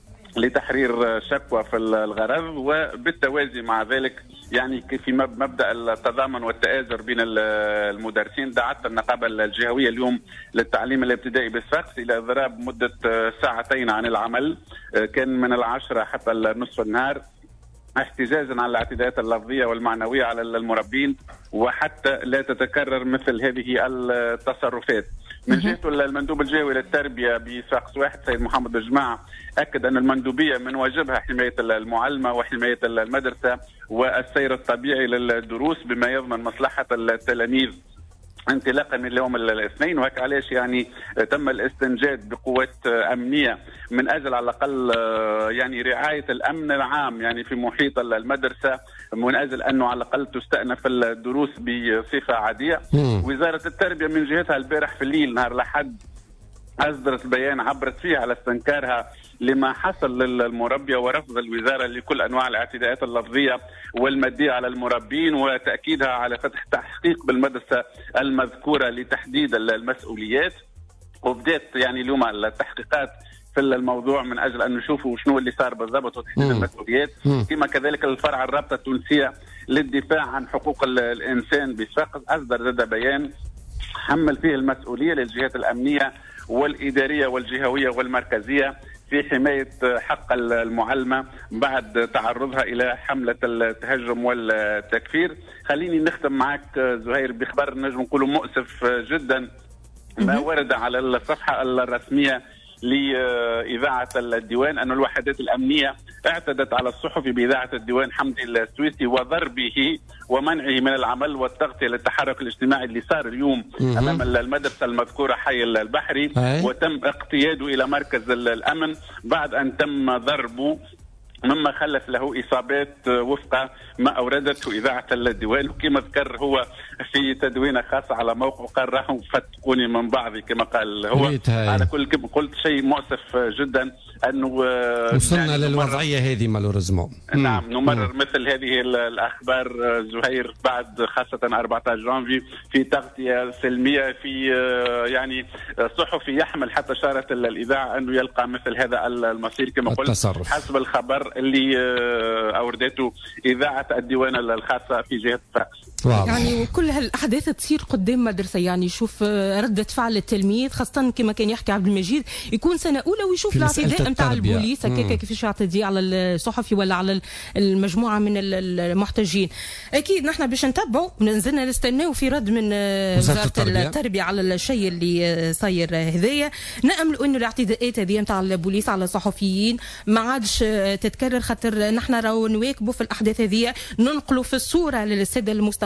لتحرير شكوى في الغرض. وبالتوازي مع ذلك يعني في مبدأ التضامن والتآزر بين المدرسين دعت النقابة الجهوية اليوم للتعليم الابتدائي بصفاقس إلى إضراب مدة 2 ساعتين عن العمل، كان من 10 حتى نصف النهار، احتجاجا على الاعتداءات اللفظية والمعنوية على المربين وحتى لا تتكرر مثل هذه التصرفات. من جهته المندوب الجهوي للتربية بصفاقس 1 سيد محمد بجماعة أكد أن المندوبية من واجبها حماية المعلمة وحماية المدرسة والسير الطبيعي للدروس بما يضمن مصلحة التلاميذ انطلاقا من اليوم الاثنين. وهك علاش يعني تم الاستنجاد بقوات أمنية من أجل على الأقل يعني رعاية الأمن العام يعني في محيط المدرسة، من أجل أنه على الأقل تستأنف الدروس بصفة عادية. وزارة التربية من جهتها البارح في الليل نهار الأحد أصدرت بيان عبرت فيه على استنكارها لما حصل للمربية ورفض الوزارة لكل أنواع الاعتداءات اللفظية والمادية على المربين، وتأكيدها على فتح تحقيق بالمدرسة المذكورة لتحديد المسؤوليات. وبدأت يعني اليوم التحقيقات في الموضوع من أجل أن نشوفوا شنو اللي صار بالضبط وتحديد المسؤوليات. كما كذلك الفرع الرابطة التونسية للدفاع عن حقوق الإنسان بصفاقس أصدر هذا بيان حمل فيه المسؤولية للجهات الأمنية والإدارية والجهوية والمركزية في حماية حق المعلمة بعد تعرضها إلى حملة التهجم والتكفير. خليني نختم معك زهير بخبر نجم نقوله مؤسف جدا ما ورد على الصفحة الرسمية لإذاعة الديوان أن الوحدات الأمنية اعتدت على الصحفي بإذاعة الديوان حمدي السويسي وضربه ومنعه من العمل والتغطية للتحرك الاجتماعي اللي صار اليوم أمام المدرسة المذكورة حي البحري، وتم اقتياده إلى مركز الأمن بعد أن تم ضربه مما خلف له إصابات وفق ما أوردته إذاعة الديوان. وكما ذكر هو في تدوينة خاصة على موقع قال راحوا فتقوني من بعضي كما قال هو. على كل كما قلت شيء مؤسف جدا أنه وصلنا يعني للوضعية هذه مالوريزمون. نعم نمرر مثل هذه الأخبار زهير بعد خاصة 14 جانفي في تغطية سلمية في يعني صحفي يحمل حتى شارة الإذاعة أنه يلقى مثل هذا المصير كما قلت حسب الخبر اللي أوردته إذاعة الديوان الخاصة في جهة صفاقس. يعني وكل هالأحداث تصير قدام مدرسة، يعني شوف ردة فعل التلميذ خاصة كما كان يحكي عبد المجيد يكون سنة أولى ويشوف الاعتداء نتاع البوليس هكاك كيفاش يعتدي على الصحفي ولا على المجموعة من المحتجين. أكيد نحن باش نتبعوا نزلنا نستناو في رد من وزارة التربية على الشيء اللي صاير هذايا. نأمل إنه الاعتداءات هذه نتاع البوليس على الصحفيين ما عادش تتكرر، خاطر نحن راهو نواكبوا في الأحداث هذه ننقلوا في الصورة للسادة المستمعين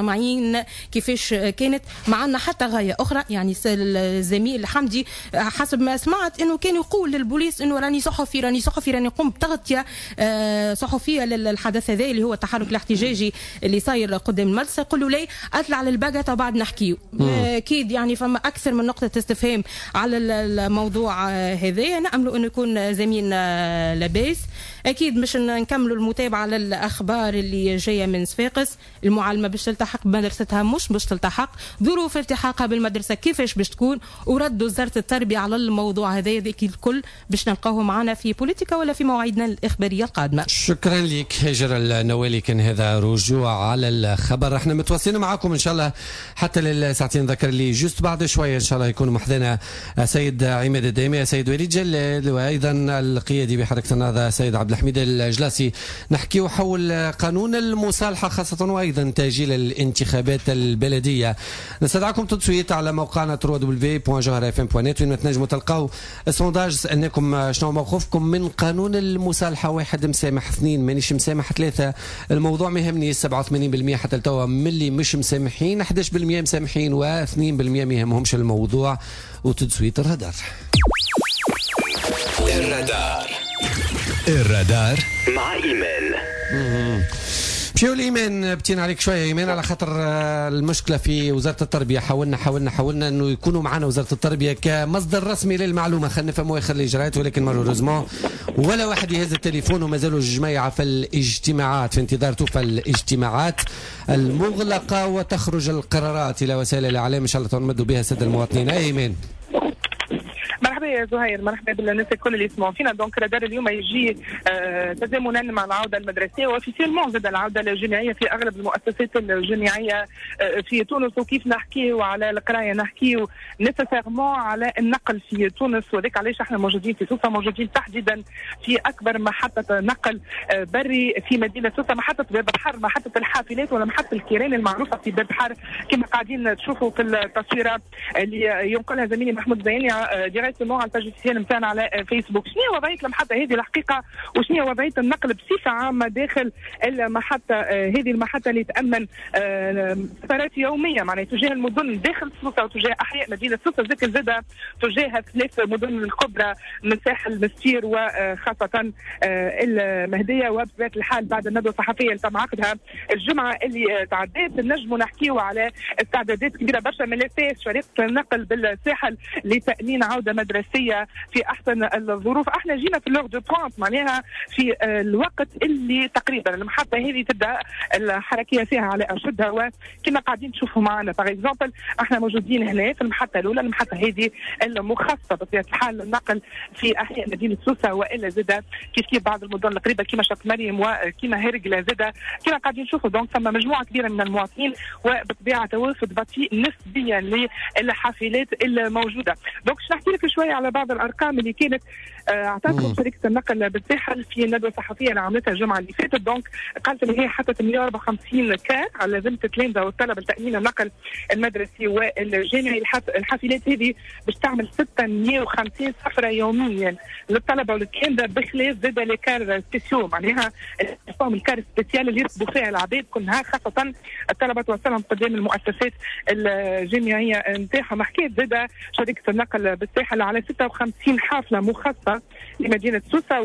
المستمعين كيفاش كانت معنا حتى غاية أخرى. يعني الزميل حمدي حسب ما سمعت أنه كان يقول للبوليس أنه راني صحفي راني قم بتغطية صحفية للحدث هذا اللي هو التحرك الاحتجاجي اللي صاير قدام المدرسة. يقولوا لي أطلع للبقى بعد نحكيه. أكيد يعني فما أكثر من نقطة استفهام على الموضوع هذا. نأمل أنه يكون زميل لباس. أكيد مش نكملوا المتابعة للأخبار اللي جاية من صفاقس. المعلمة باش تلتحق بمدرستها مش باش تلتحق، ظروف التحاقها بالمدرسة كيفاش باش تكون، ورد وزارة التربية على الموضوع هذا. ذيك الكل باش نلقاوه معنا في بوليتيكا ولا في مواعيدنا الإخبارية القادمة. شكرا لك هاجر النوالي. كان هذا رجوع على الخبر. احنا متواصلين معكم ان شاء الله حتى للساعتين. ذكر لي جوست بعد شوية ان شاء الله يكون محضنا سيد عماد الدايمي، سيد وليد جلال، وايضا القيادي بحركة النهضة سيد عبد الحميد الجلاسي. نحكيو حول قانون المصالحة خاصة وايضا تأجيل الانتخابات البلدية. نستدعكم تصويت على موقعنا www.jawharfm.net وين تنجموا تلقاو السونداج. سألناكم شنو موقفكم من قانون المصالحة. 1 مسامح، 2 مانيش مسامح، 3 الموضوع ما يهمني، 87% حتى التوا من اللي مش مسامحين، 11% مسامحين و2% ما يهمهمش الموضوع. وتصويت الرادار. الرادار مع إيمان. مشيو الإيمان، بتين عليك شوية إيمان على خاطر المشكلة في وزارة التربية. حاولنا أنه يكونوا معنا وزارة التربية كمصدر رسمي للمعلومة. خلينا نفهموا يخلي إجراءات، ولكن مالوريزمون ولا واحد يهز التليفون، وما زالوا الجماعة في الاجتماعات في انتظار توفى الاجتماعات المغلقة وتخرج القرارات إلى وسائل الإعلام إن شاء الله تنمدوا بها السادة المواطنين. إيمان مرحبا يا زهير، مرحبا بالناس الكل اللي يسمعوا فينا. دونك رادار اليوم يجي تزامنا مع العوده المدرسيه وفيسيلمون زاد العوده الجامعيه في اغلب المؤسسات الجامعيه في تونس. وكيف نحكيو على القرايه نحكيو نيسيسيرمون على النقل في تونس، وذلك علاش احنا موجودين في سوسه، موجودين تحديدا في اكبر محطه نقل بري في مدينه سوسه، محطه باب البحر، محطه الحافلات ولا محطه الكيران المعروفه في باب البحر كما قاعدين تشوفوا في التصويره اللي ينقلها زميلي محمود زياني ديريكتومون على الباج اوفيسيال نتاعنا على فيسبوك. شنو وضعيه المحطه هذه الحقيقه، وشنو وضعيه النقل بصفه عامه داخل المحطه هذه، المحطه اللي تامن سفرات يوميه معناها تجاه المدن داخل سوسه وتجاه احياء مدينه سوسه، ذكر زاده تجاه 3 مدن الكبرى من ساحل مستير وخاصه المهديه. وبطبيعه الحال بعد الندوه الصحفيه اللي تم عقدها الجمعه اللي تعدات نجموا نحكيوا على استعدادات كبيره برشا من شركه النقل بالساحل لتامين عوده مدرسيه في احسن الظروف. احنا جينا في لوغ دو بوينت معناها في الوقت اللي تقريبا المحطه هذه تبدا الحركيه فيها على ارشدها، وكما قاعدين تشوفوا معنا باغ اكزومبل احنا موجودين هنا في المحطه الاولى. المحطه هذه المخصصه بطبيعه الحال للنقل في احياء مدينه سوسه والا زاده كيف بعض المدن القريبه كما شط مريم وكما هرقله زاده كما قاعدين نشوفوا. دونك ثم مجموعه كبيره من المواطنين وبطبيعه توافد بطيء نسبيا للحافلات الموجوده. دونك نحكي لك شويه على بعض الارقام اللي كانت اعطتهم شركه النقل بالساحل في الندوه الصحفيه اللي عملتها الجمعه اللي فاتت. دونك قالت ان هي حطت 154 كار على ذمه التلامذه والطلبه لتامين النقل المدرسي والجامعي. الحافلات هذه باش تعمل 650 سفره يوميا للطلبه والتلامذه بخلاف زاد لي كار سبيسيو معناها الكار سبيسيال اللي يركبوا فيها العباد كل نهار، خاصه الطلبه توصلهم قدام المؤسسات الجامعيه نتاعهم. حكيت زاد شركه النقل بالساحل على 56 حافله مخصصه لمدينه سوسه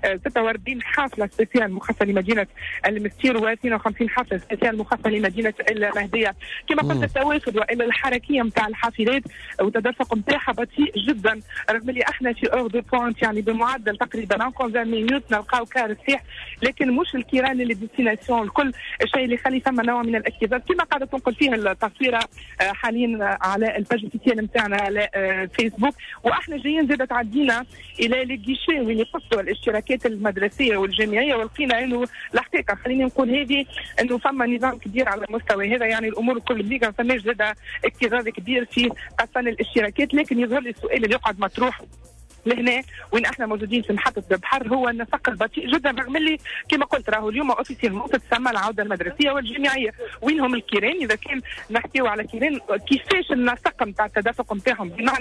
و46 حافله سبيسيال مخصصه لمدينه المستير و52 حافله سبيسيال مخصصه لمدينه المهديه. كما قلت التوافد والا الحركيه نتاع الحافلات والتدفق نتاعها بطيء جدا، رغم اللي احنا في اور دو بوينت يعني بمعدل تقريبا 15 مينوت نلقاو كار سياح، لكن مش الكيران اللي ديستيناسيون الكل، الشيء اللي يخلي ثم نوع من الاكتظاظ كما قاعده تنقل فيها التصويره حاليا على الباج اوفيسيال نتاعنا على فيسبوك. واحنا جايين زاد تعدينا الى لي جيشي وين يقصوا الاشتراكات المدرسيه والجامعيه، ولقينا انه الحقيقه خليني نقول هذه انه فما نظام كبير على المستوى هذا، يعني الامور الكل بليغه، ما فماش زاد اكتظاظ كبير في قصان الاشتراكات. لكن يظهر لي السؤال اللي يقعد مطروح لهنا وين احنا موجودين في محطه بحر هو النسق البطيء جدا، رغم اللي كما قلت راهو اليوم اوفيسيلمون تتسمى العوده المدرسيه والجامعيه. وينهم الكيران؟ اذا كان نحكيو على كيران كيفاش النسق نتاع التدفق نتاعهم، بمعنى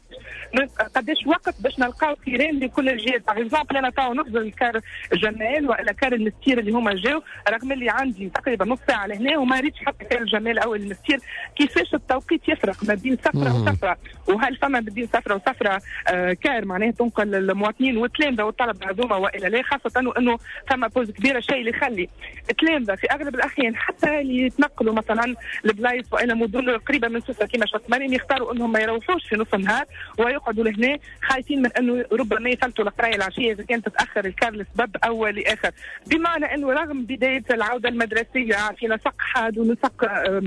قداش وقت باش نلقاو كيران لكل الجهات. باغ اكزومبل انا تو نفضل الكار جمال والا كار المستير اللي هما جاو، رغم اللي عندي تقريبا نص ساعه لهنا وما ريتش حتى كار الجمال او المستير. كيفاش التوقيت يفرق ما بين سفره وسفره، وهل فما بين سفره وسفره كار معناها تنقل المواطنين والتلامذه والطلبه هذوما والا لا، خاصه انه فما بوز كبيره، شيء اللي يخلي التلامذه في اغلب الاحيان حتى اللي يتنقلوا مثلا لبلايص والا مدن قريبه من سوسه كما شط مريم يختاروا انهم ما يروحوش في نص النهار ويقعدوا لهنا خايفين من انه ربما يفلتوا القرايه العشيه اذا كانت تتاخر الكار لسبب او لاخر. بمعنى انه رغم بدايه العوده المدرسيه في نسق حاد ونسق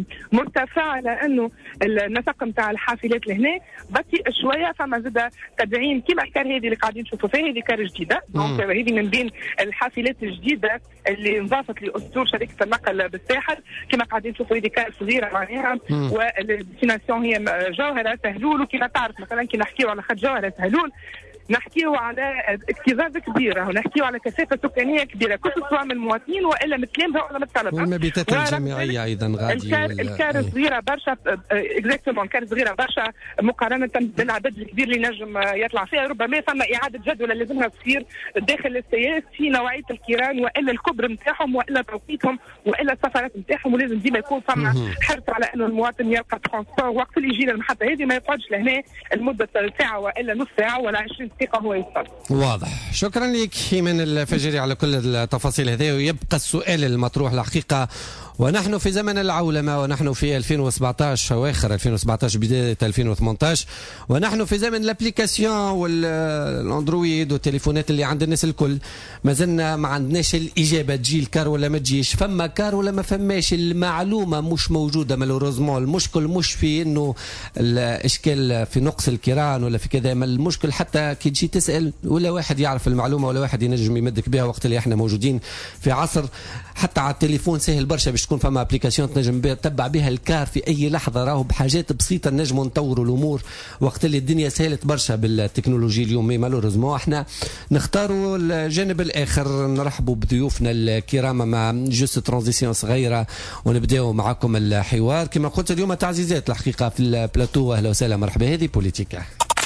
مرتفع، لانه النسق نتاع الحافلات لهنا بطيء شويه، فما زاد تدعيم كما الكار هذه اللي قاعدين نشوفوا فيها، هذه كار جديده دونك هذه من بين الحافلات الجديده اللي انضافت لاسطول شركه النقل بالساحل. كما قاعدين نشوفوا هذه كار صغيره معناها، والديستيناسيون هي جوهره سهلول. وكما تعرف مثلا كي نحكيو على خط جوهره سهلول نحكيو على اكتظاظ كبيره ونحكيو على كثافه سكانيه كبيره، كل سواء من المواطنين والا من التلامذه ولا من الطلبه. والمبيتات الجامعيه ايضا غادي. الكار صغيره برشا اكزاكتومون، الكار صغيره برشا مقارنه بالعدد الكبير اللي نجم يطلع فيها. ربما ثم اعاده جدول لازمها تصير داخل السياسه في نوعيه الكيران والا الكبر نتاعهم والا توقيتهم والا السفرات نتاعهم، ولازم ديما يكون ثم حرص على انه المواطن يلقى ترونسبور وقت اللي يجي للمحطه هذه ما يقعدش لهنا المده ساعه والا نص ساعه ولا 20 دقيقه هو يوصل. واضح. شكرا لك ايمان الفجري على كل التفاصيل هذه. ويبقى السؤال المطروح الحقيقه، ونحن في زمن العولمه، ونحن في 2017 اواخر 2017 بدايه 2018، ونحن في زمن الابليكاسيون والاندرويد والتليفونات اللي عند الناس الكل. ما زلنا ما عندناش الاجابه تجي الكار ولا ما تجيش، فما كار ولا ما فماش، المعلومه مش موجوده مالوروزمون. المشكل مش في انه الاشكال في نقص الكيران ولا في كذا، ما المشكل حتى كي تجي تسال ولا واحد يعرف المعلومه ولا واحد ينجم يمدك بها، وقت اللي احنا موجودين في عصر حتى على التليفون سهل برشا باش تكون فما ابليكاسيون تنجم تتبع بها الكار في اي لحظه. راهو بحاجات بسيطه نجموا نطوروا الامور وقت اللي الدنيا سهلت برشا بالتكنولوجيا اليوم. مالوريزمون احنا نختاروا الجانب الاخر. نرحبوا بضيوفنا الكرام مع جوست ترانزيسيون صغيره ونبداو معكم الحوار. كما قلت اليوم تعزيزات الحقيقه في البلاتو. اهلا وسهلا مرحبا. هذه بوليتيكا.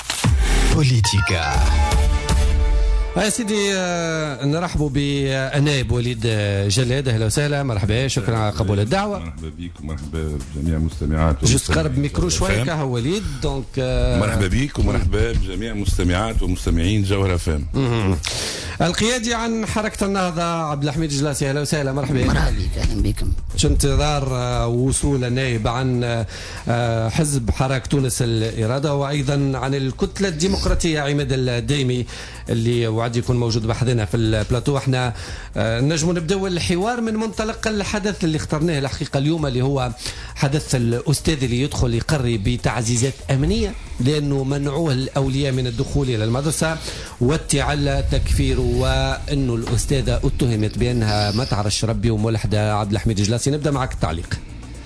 يا سيدي نرحبوا بالنائب وليد جلاد. اهلا وسهلا مرحبا. شكرا على قبول الدعوه. مرحبا بك ومرحبا بجميع المستمعات. جست قرب ميكرو شويه كهو وليد. دونك مرحبا بك ومرحبا بجميع مستمعات ومستمعين جوهر فام. القيادي عن حركه النهضه عبد الحميد الجلاسي. اهلا وسهلا مرحبا. مرحبا بك. اهلا بكم. انتظار وصول النائب عن حزب حراك تونس الاراده، وايضا عن الكتله الديمقراطيه عماد الدايمي اللي وعد يكون موجود بحذنا في البلاتو. احنا نجم نبداو الحوار من منطلق الحدث اللي اخترناه الحقيقه اليوم، اللي هو حدث الاستاذ اللي يدخل يقري بتعزيزات امنيه لانه منعوه الاولياء من الدخول الى المدرسه وادعى تكفير، وانه الاستاذه اتهمت بانها ما تعرفش ربي وملحده. عبد الحميد الجلاسي نبدا معك التعليق.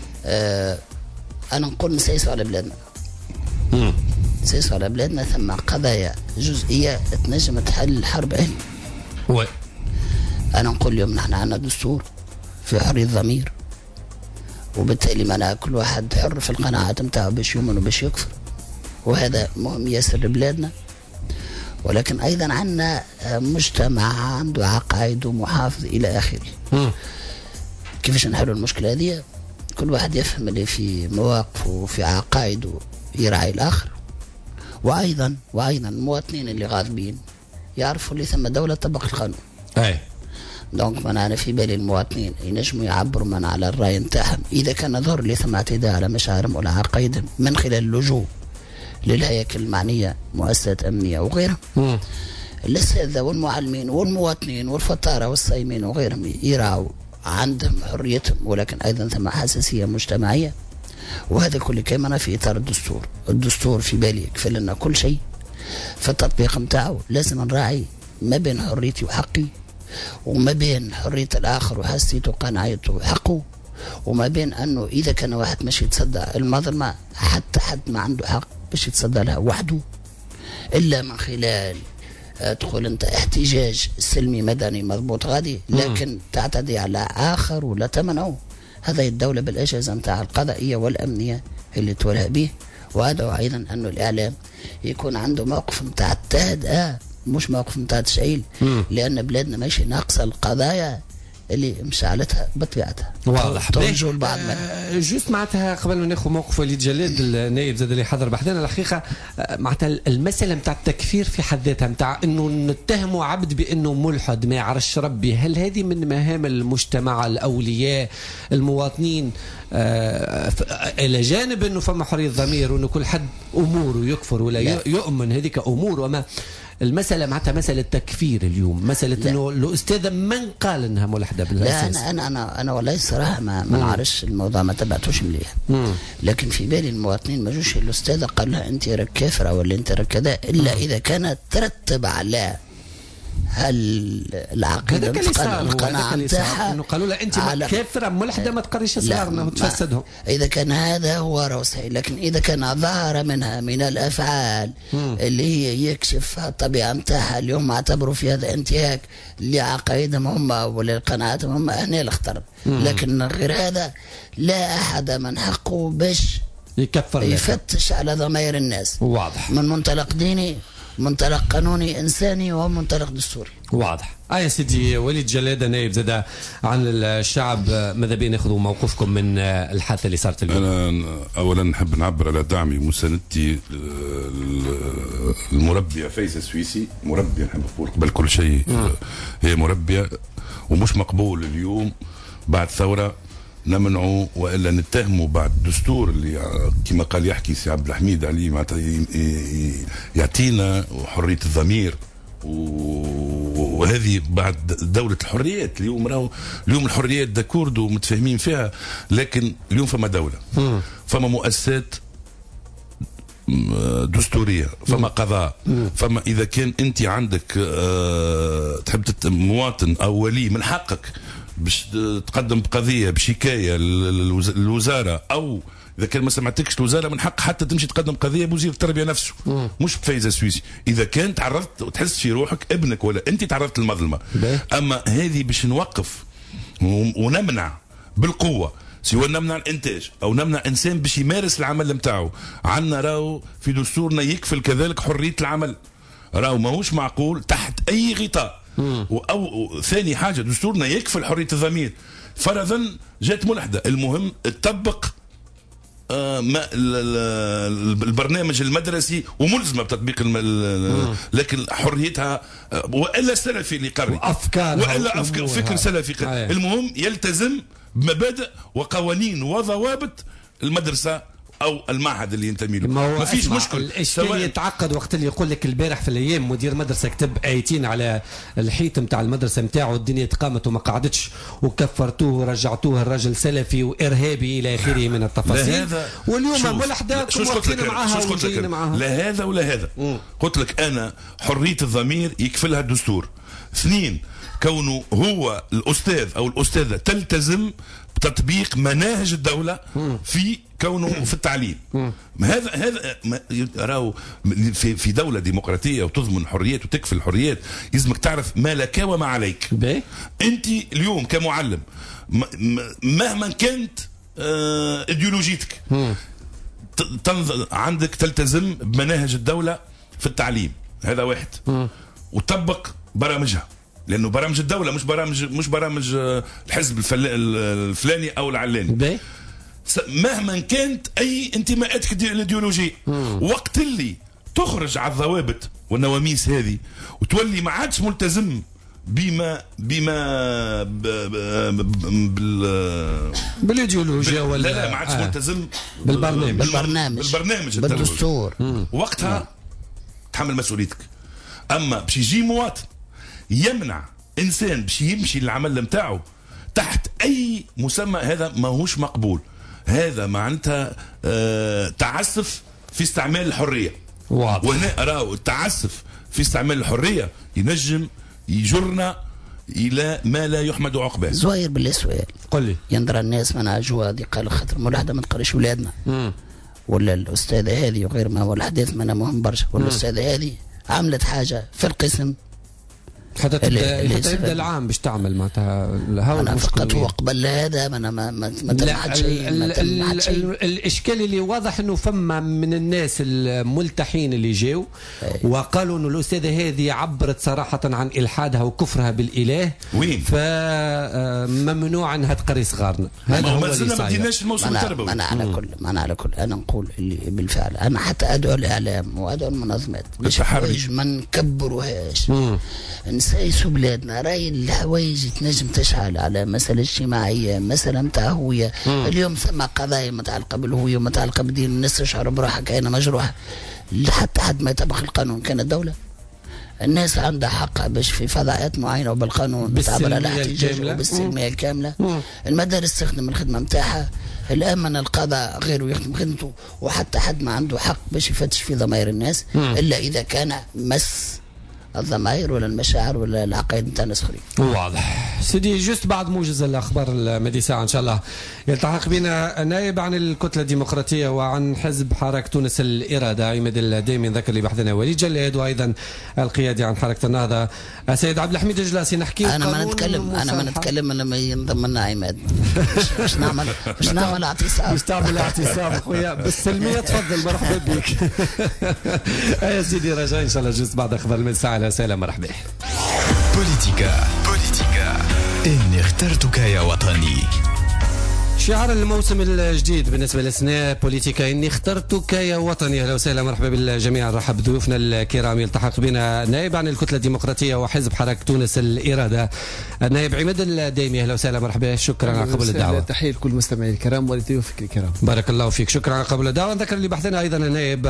انا نقول نسيسوا على بلادنا. نسيسوا على بلادنا، ثم قضايا جزئيه تنجم تحل الحرب اهلي. انا نقول اليوم نحن عندنا دستور في حريه الضمير، وبالتالي معناها كل واحد حر في القناعات نتاعو باش يؤمن وباش يكفر، وهذا مهم ياسر لبلادنا. ولكن ايضا عندنا مجتمع عنده عقائد ومحافظ الى اخره. كيفاش نحلوا المشكله هذه؟ كل واحد يفهم اللي في مواقفه وفي عقائده يراعي الاخر، وايضا المواطنين اللي غاضبين يعرفوا اللي ثم دوله تطبق القانون. دونك انا في بالي المواطنين ينجموا يعبروا من على الراي نتاعهم اذا كان ظهر اللي ثم اعتداء على مشاعرهم ولا عقائدهم من خلال اللجوء للهياكل المعنيه، مؤسسات امنيه وغيرها. الاساتذه والمعلمين والمواطنين والفطاره والصايمين وغيرهم يراعوا عندهم حريتهم، ولكن ايضا ثم حساسيه مجتمعيه، وهذا كل كما في اطار الدستور. الدستور في بالي يكفل لنا كل شيء. في التطبيق نتاعو لازم نراعي ما بين حريتي وحقي، وما بين حريه الاخر وحسيته وقناعته وحقه، وما بين انه اذا كان واحد ماشي يتصدى المظلمه حتى حد ما عنده حق باش يتصدى لها وحده. الا من خلال تقول انت احتجاج سلمي مدني مضبوط غادي، لكن تعتدي على اخر ولا تمنعه. هذه الدوله بالاجهزه نتاع القضائيه والامنيه اللي تولها به. وادعو ايضا انه الاعلام يكون عنده موقف نتاع التهدئه مش موقف نتاع تشعيل، لان بلادنا ماشي ناقصه القضايا اللي مشعلتها بطبيعتها. واضح. ترجو البعض جوست معناتها قبل ما ناخذ موقف وليد جلاد النائب زاد اللي حضر بحثنا، الحقيقه معناتها المساله نتاع التكفير في حد ذاتها، نتاع انه نتهموا عبد بانه ملحد ما يعرفش ربي، هل هذه من مهام المجتمع الاولياء المواطنين الى جانب انه فما حريه ضمير وانه كل حد اموره يكفر ولا يؤمن هذيك امور، وما المسألة معناتها مسألة تكفير اليوم، مسألة انه الأستاذة من قال انها ملحدة بالأساس؟ لا انا والله الصراحة ما نعرفش الموضوع، ما تبعتوش مليح. لكن في بالي المواطنين ما جوش الأستاذة قال لها انت راك كافرة ولا انت راك كذا، الا اذا كانت ترتب على العقيده القناعه نتاعها انه قالوا لها انت كافره ملحده ما تقريش صغارنا وتفسدهم. اذا كان هذا هو روسي، لكن اذا كان ظهر منها من الافعال اللي هي يكشف الطبيعه نتاعها اليوم اعتبروا في هذا انتهاك لعقائدهم هم ولا قناعاتهم هم، هنا الاخطر. لكن غير هذا لا احد من حقه باش يكفر يفتش على ضمائر الناس. واضح. من منطلق ديني، منطلق قانوني انساني، ومنطلق دستوري. واضح. يا سيدي وليد جلاد نائب زاده عن الشعب، ماذا بين ناخذوا موقفكم من الحادثه اللي صارت اليوم؟ انا اولا نحب نعبر على دعمي ومساندتي المربيه فايزه السويسي، مربيه نحب نقول قبل كل شيء هي مربيه، ومش مقبول اليوم بعد ثوره نمنعوا والا نتهموا بعد الدستور اللي كما قال يحكي سي عبد الحميد عليه معناتها يعطينا حريه الضمير، وهذه بعد دولة الحريات. اليوم الحريات داكورد ومتفاهمين فيها، لكن اليوم فما دولة، فما مؤسسات دستورية، فما قضاء، فما إذا كان أنت عندك تحب مواطن أو ولي من حقك باش تقدم بقضية بشكاية للوزارة، أو إذا كان ما سمعتكش الوزارة من حق حتى تمشي تقدم قضية بوزير التربية نفسه، مش بفايزة سويسي. إذا كان تعرضت وتحس في روحك ابنك ولا أنت تعرضت للمظلمة، أما هذه باش نوقف ونمنع بالقوة، سواء نمنع الإنتاج أو نمنع إنسان باش يمارس العمل نتاعو. عندنا راهو في دستورنا يكفل كذلك حرية العمل، راهو ماهوش معقول تحت أي غطاء. أو ثاني حاجة دستورنا يكفل حرية الضمير. فرضا جات ملحدة، المهم تطبق البرنامج المدرسي وملزمه بتطبيق لكن حريتها والا سلفي اللي قري والا فكر سلفي المهم يلتزم بمبادئ وقوانين وضوابط المدرسه او المعهد اللي ينتمي له. ما فيش مشكل. الاشكال يتعقد وقت اللي يقول لك البارح في الايام مدير مدرسه كتب ايتين على الحيط نتاع المدرسه نتاعو، الدنيا تقامت وما قعدتش وكفرتوه ورجعتوه الرجل سلفي وارهابي الى اخره من التفاصيل، واليوم ملحداكم واقفين معاها وجايين معاها. لا هذا ولا هذا. قلت لك انا حريه الضمير يكفلها الدستور. اثنين، كونه هو الاستاذ او الاستاذه تلتزم بتطبيق مناهج الدوله في كونه في التعليم. هذا راهو في دوله ديمقراطيه وتضمن حريات وتكفل الحريات لازمك تعرف ما لك وما عليك. انت اليوم كمعلم مهما كانت ايديولوجيتك عندك تلتزم بمناهج الدوله في التعليم، هذا واحد، وتطبق برامجها، لانه برامج الدوله مش برامج الحزب الفلاني او العلاني. مهما كانت اي انتماءاتك الايديولوجيه، وقت اللي تخرج على الضوابط والنواميس هذه وتولي ما عادش ملتزم بما بالايديولوجيا ولا لا ما عادش ملتزم بالبرنامج بالدستور، وقتها تحمل مسؤوليتك. اما باش يجي مواطن يمنع انسان باش يمشي للعمل نتاعو تحت اي مسمى، هذا ماهوش مقبول. هذا معناتها تعسف في استعمال الحريه. واضح. وهنا راهو التعسف في استعمال الحريه ينجم يجرنا الى ما لا يحمد عقباه. زوير بالله سؤال، قل لي. ينظر الناس من عجوه هذه قالوا خاطر ملحده ما تقريش ولادنا. ولا الأستاذة هذه وغير ما هو الحديث منها مهم برشا، والأستاذة هذه عملت حاجة في القسم حتى يبدا العام باش تعمل معناتها انا فقط هو قبل هذا انا ما تمحت شيء. الاشكال اللي واضح انه فما من الناس الملتحين اللي جاوا وقالوا انه الاستاذه هذه عبرت صراحه عن الحادها وكفرها بالاله، وين فممنوع انها تقري صغارنا. هذا هو اللي ما بديناش الموسم التربوي. انا على كل انا نقول اللي بالفعل انا حتى ادعو الاعلام وادعو المنظمات باش ما نكبروهاش، نسايسوا بلادنا. راي الحوايج تنجم تشعل على مسألة اجتماعية، مسألة متاع هوية. اليوم ثم قضايا متعلقة بالهوية ومتعلقة بدين، الناس تشعر بروحها كأنها مجروحة حتى حد ما يطبق القانون. كانت الدولة الناس عندها حق باش في فضاءات معينة وبالقانون تعبر على الاحتجاج وبالسلمية الكاملة. المدارس تخدم الخدمة متاعها، الأمن القضاء غيره يخدم خدمته، وحتى حد ما عنده حق باش يفتش في ضمائر الناس إلا إذا كان مس الضمائر ولا المشاعر ولا العقائد نتاع الناس اخرين. واضح سيدي. جست بعد موجز الاخبار المدي ساعه ان شاء الله يلتحق بنا نائب عن الكتله الديمقراطيه وعن حزب حركه تونس الاراده عماد الدايمي، ذاك اللي بحثنا وليد جلاد، وايضا القيادي عن حركه النهضه السيد عبد الحميد الجلاسي. نحكي انا ما نتكلم لما ينضم لنا عماد. باش نعمل اعتصام. باش تعمل اعتصام خويا بالسلميه. تفضل مرحبا بك. يا سيدي رجاء ان شاء الله جست بعد اخبار المساء. اهلا وسهلا مرحبا. بوليتيكا إني اخترتك يا وطني. شعار الموسم الجديد بالنسبه لسنا بوليتيكا اني اخترتك يا وطني. اهلا وسهلا مرحبا بالجميع. نرحب بضيوفنا الكرام. يلتحق بنا نائب عن الكتله الديمقراطيه وحزب حركه تونس الاراده النائب عماد الدايمي. اهلا وسهلا مرحبا. شكرا على قبول الدعوه. تحيه لكل المستمعين الكرام ولضيوفك الكرام. بارك الله فيك. شكرا على قبول الدعوه. نذكر اللي بحثنا ايضا النائب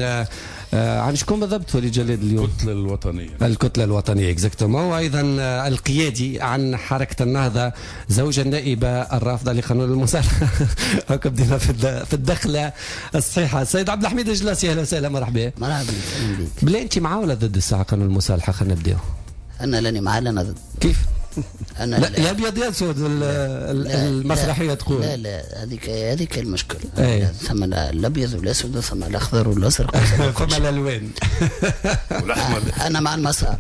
عن شكون بالضبط وليد جلاد اليوم؟ الكتله الوطنيه اكزاكتومون. وايضا القيادي عن حركه النهضه زوج النائبه الرافضه لقانون المصالحه. هكا بدينا في الدخله الصحيحه. السيد عبد الحميد الجلاسي. اهلا وسهلا مرحبا. مرحبا بك. بلا انت معاه ولا ضد الساعه قانون المصالحه؟ خلينا نبداو. انا لاني معاه لا ضد. كيف؟ انا لا يا ابيض يا اسود المسرحيه تقول. لا هذيك المشكله. ثم الابيض والاسود ثم الاخضر والازرق ثم الالوان والاحمر. انا مع المسار.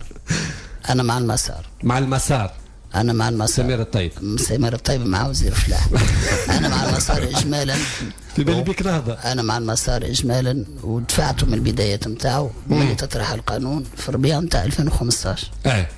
أنا مع المسار. سمير الطيب مع وزير فلاح. أنا مع المسار إجمالا. في بالي بك نهضة. أنا مع المسار إجمالا ودفعته من البدايات نتاعو من تطرح القانون في ربيع نتاع 2015.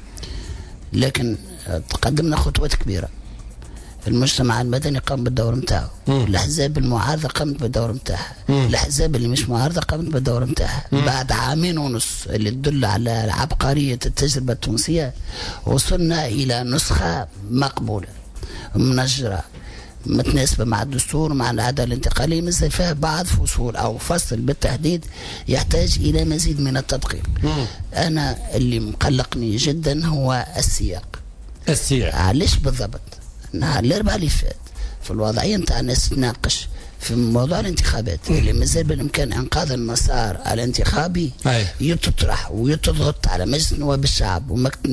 لكن تقدمنا خطوات كبيرة. المجتمع المدني قام بالدور نتاعو، الاحزاب المعارضه قامت بالدور نتاعها، الاحزاب اللي مش معارضه قامت بالدور نتاعها. بعد عامين ونص اللي تدل على عبقريه التجربه التونسيه وصلنا الى نسخه مقبوله منجره متناسبه مع الدستور مع العداله الانتقاليه، مثل فيها بعض فصول او فصل بالتحديد يحتاج الى مزيد من التدقيق. انا اللي مقلقني جدا هو السياق. علاش بالضبط؟ نهار الاربعاء اللي فات في الوضعيه نتاع الناس تناقش في موضوع الانتخابات اللي مازال بالامكان انقاذ المسار الانتخابي يتطرح ويتضغط على مجلس نواب الشعب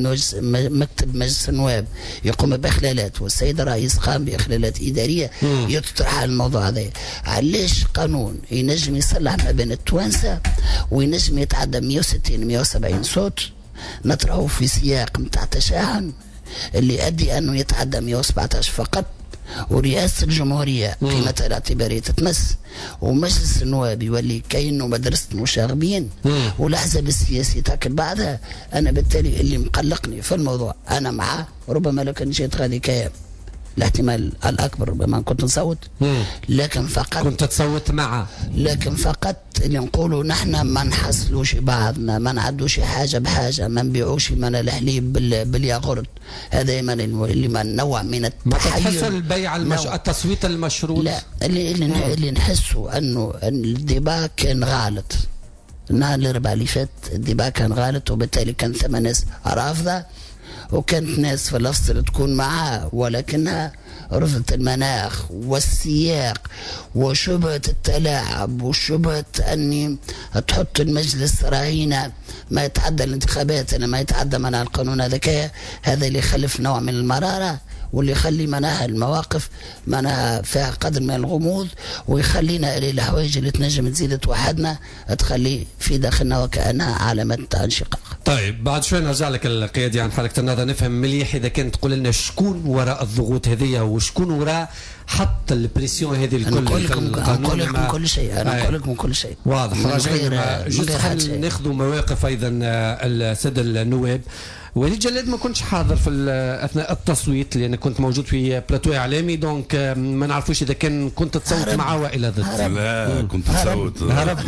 ومكتب مجلس النواب يقوم باخلالات والسيد الرئيس قام باخلالات اداريه يتطرح على الموضوع هذا. علاش قانون ينجم يصلح ما بين التوانسه وينجم يتعدى 160 170 صوت نطرحه في سياق نتاع تشاحن اللي يؤدي انه يتعدى 117 فقط، ورئاسه الجمهوريه قيمتها الاعتباريه تتمس، ومجلس النواب يولي كأنه مدرسه مشاغبين والاحزاب السياسيه تاكل بعدها. انا بالتالي اللي مقلقني في الموضوع انا معاه، ربما لو كان جيت غادي كايام الاحتمال الاكبر ربما كنت نصوت، لكن فقط كنت تصوت معه، لكن فقط اللي نقولوا نحن ما نحصلوش بعضنا، ما نعدوش حاجه بحاجه، ما نبيعوش من الحليب بالياغورت. هذا اللي ما نوع من التحيز. ما تحس البيع التصويت المشروط؟ لا، اللي نحسوا انه الديبا كان غالط. النهار الاربعاء اللي فات الديبا كان غالط، وبالتالي كان ثم ناس رافضه وكانت ناس في الأفصل تكون معها، ولكنها رفضت المناخ والسياق وشبهة التلاعب وشبهة أني تحط المجلس رهينة ما يتعدى الانتخابات أنا ما يتعدى منع القانون هذا اللي يخلف نوع من المرارة واللي يخلي مناها المواقف مناها فيها قدر من الغموض، ويخلينا الحوايج اللي تنجم تزيد توحدنا تخلي في داخلنا وكأنها علامة انشقاق. طيب بعد شوي نرجع لك القيادي عن حركة النهضة، نفهم مليح إذا كنت تقول لنا شكون وراء الضغوط هذه وشكون وراء حط البريسيون هذه الكل. نقول لكم كل شيء، أنا نقول لكم كل شيء واضح. راجعين ناخذوا مواقف أيضا السادة النواب. وليد جلاد ما كنتش حاضر في اثناء التصويت لان كنت موجود في بلاتو اعلامي، دونك ما نعرفوش اذا كنت تصوت معه والا ضد. لا كنت تصوت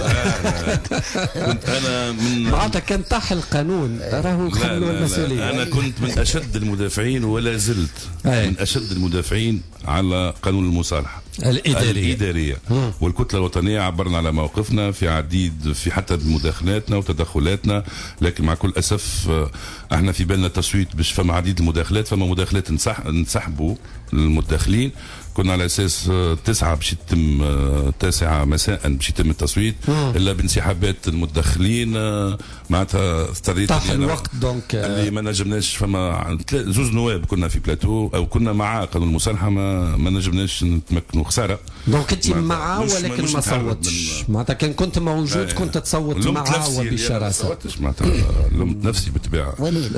كنت انا من معناتها كان طاح القانون راهو خلوا المسؤوليه. انا كنت من اشد المدافعين ولا زلت من اشد المدافعين على قانون المصالحه الإدارية. والكتلة الوطنية عبرنا على موقفنا في عديد في حتى مداخلاتنا وتدخلاتنا، لكن مع كل أسف احنا في بالنا تصويت باش فما عديد المداخلات، فما مداخلات انسحبوا المداخلين. كنا على اساس 9 باش يتم 9 مساء باش يتم التصويت، الا بانسحابات المدخلين معناتها اضطريت طاح الوقت دونك اللي ما نجمناش. فما زوج نواب كنا في بلاتو او كنا مع قانون المصالحه ما نجمناش نتمكنوا، خساره. دونك انت معاه ولكن ما صوتش، معناتها كان كنت موجود كنت تصوت معاه وبشراسه. ما صوتش معناتها لمت نفسي بالطبيعه.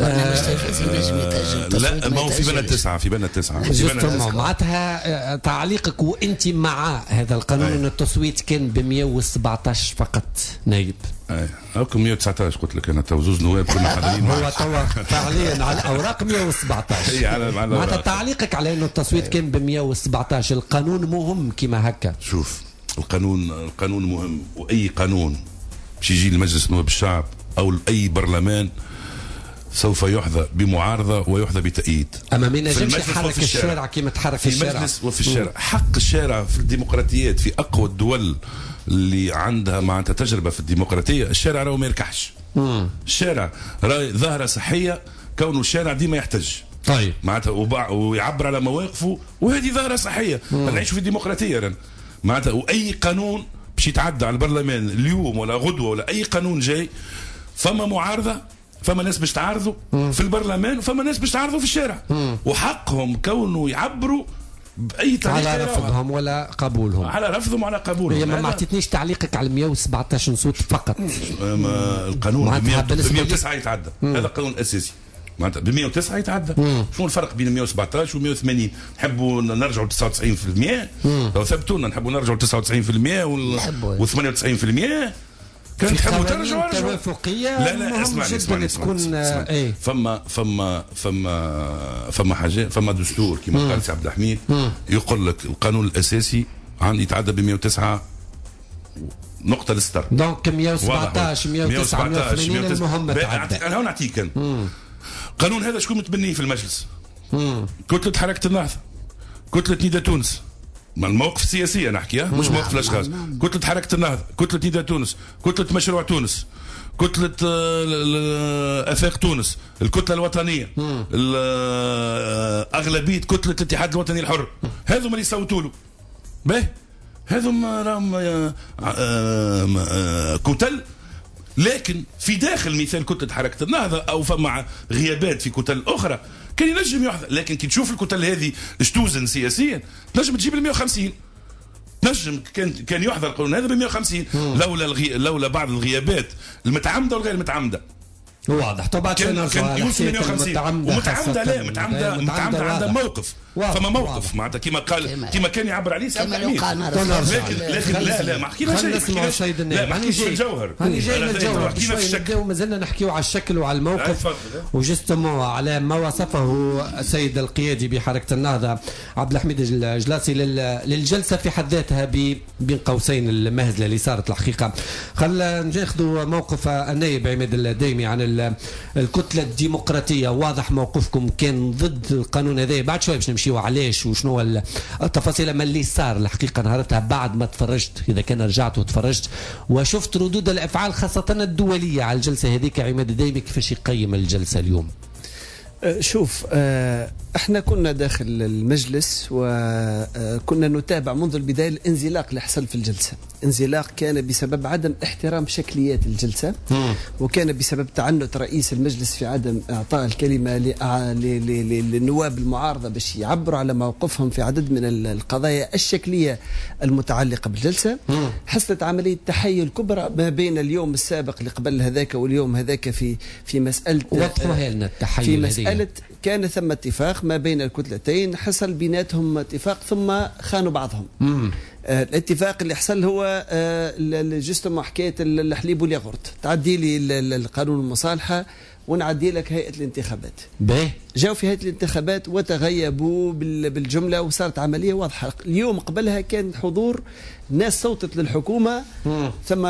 لا ما هو في بالنا 9 في بالنا 9 معناتها تعليقك وانت مع هذا القانون ان التصويت كان ب 117 فقط نايب. هاكم 119 قلت لك انا تو زوج نواب كنا حاضرين. هو توا فعليا على الاوراق 117. معناتها تعليقك على انه التصويت كان ب 117، القانون مهم كما هكا. شوف القانون مهم، واي قانون باش يجي لمجلس نواب الشعب او اي برلمان سوف يحظى بمعارضه ويحظى بتأييد. اما ما نجمش يحرك الشارع كما تحرك في الشارع. في المجلس وفي الشارع. حق الشارع في الديمقراطيات في اقوى الدول اللي عندها معناتها تجربه في الديمقراطيه، الشارع راهو ما يركحش. الشارع راهي ظاهره صحيه كونه الشارع ديما يحتج. طيب معناتها ويعبر على مواقفه، وهذه ظاهره صحيه. نعيشوا في الديمقراطيه معناتها. واي قانون باش يتعدى على البرلمان اليوم ولا غدوه ولا اي قانون جاي، فما معارضه، فما ناس باش تعارضوا في البرلمان وفما ناس باش تعارضوا في الشارع، وحقهم كونه يعبروا باي طريقه على رفضهم ولا قبولهم. على رفضهم وعلى قبولهم. هي ما اعطيتنيش تعليقك على 117 صوت فقط. القانون ب 109 يتعدى. هذا القانون الاساسي معناتها ب 109 يتعدى. شنو الفرق بين 117 و 180؟ نحبوا نرجعوا ل 99%؟ لو ثبتونا نحبوا نرجعوا ل 99% و 98%. كان تحبوا ترجعوا توافقيه. لا اسمعني فما حاجه، فما دستور كما قال سي عبد الحميد يقول لك القانون الاساسي يتعدى ب 109 نقطه للستر. دونك 117 109 180 المهم تعدى. انا هون نعطيك القانون هذا شكون متبنيه في المجلس؟ كتله حركه النهضه، كتله نداء تونس، المواقف السياسية نحكي مش مواقف الأشخاص. كتلة حركة النهضة، كتلة نداء تونس، كتلة مشروع تونس، كتلة أفاق تونس، الكتلة الوطنية، أغلبية كتلة الاتحاد الوطني الحر، هذو اللي يصوتوا له. باهي هذم راهم كتل، لكن في داخل مثال كتلة حركة النهضة أو فما غيابات في كتل أخرى كان ينجم يحضر. لكن كي تشوف الكتل هذه اش توزن سياسيا تنجم تجيب ال 150. تنجم كان يحضر القانون هذا ب 150 لولا بعض الغيابات المتعمده والغير متعمده. واضح. طبعا كان يوصل 150 ومتعمده. لا متعمده عندها موقف. فما موقف معناتها كما كان يعبر عليه سي عبد الحميد. لكن لا ما حكيناش شيء. لا ما حكيناش في الجوهر. هاني جاي من الجوهر. حكينا في الشكل ومازلنا نحكيو على الشكل وعلى الموقف وجستمو على ما وصفه السيد القيادي بحركه النهضه عبد الحميد الجلاسي للجلسه في حد ذاتها بين قوسين المهزله اللي صارت الحقيقه. خلينا ناخذوا موقف النائب عماد الدايمي عن الكتله الديمقراطيه. واضح موقفكم كان ضد القانون هذا. بعد شوي باش نمشيو علاش وشنو التفاصيل. اما اللي صار الحقيقه نهارتها بعد ما تفرجت، اذا كان رجعت وتفرجت وشفت ردود الافعال خاصه الدوليه على الجلسه هذيك، عماد الدايمي كيفاش يقيم الجلسه اليوم؟ شوف احنا كنا داخل المجلس وكنا نتابع منذ البداية الانزلاق اللي حصل في الجلسة. انزلاق كان بسبب عدم احترام شكليات الجلسة، وكان بسبب تعنت رئيس المجلس في عدم اعطاء الكلمة للنواب المعارضة باش يعبروا على موقفهم في عدد من القضايا الشكلية المتعلقة بالجلسة. حصلت عملية تحيل كبرى ما بين اليوم السابق اللي قبل هذاك واليوم هذاك في مسألة وضحوها لنا التحيل. في مسألة كان ثم اتفاق ما بين الكتلتين، حصل بيناتهم اتفاق ثم خانوا بعضهم. الاتفاق اللي حصل هو جستم حكاية الحليب والياغورت، تعدي لي القانون المصالحة ونعدي لك هيئة الانتخابات. جاوا في هيئة الانتخابات وتغيبوا بالجملة وصارت عملية واضحة. اليوم قبلها كان حضور ناس صوتت للحكومة، ثم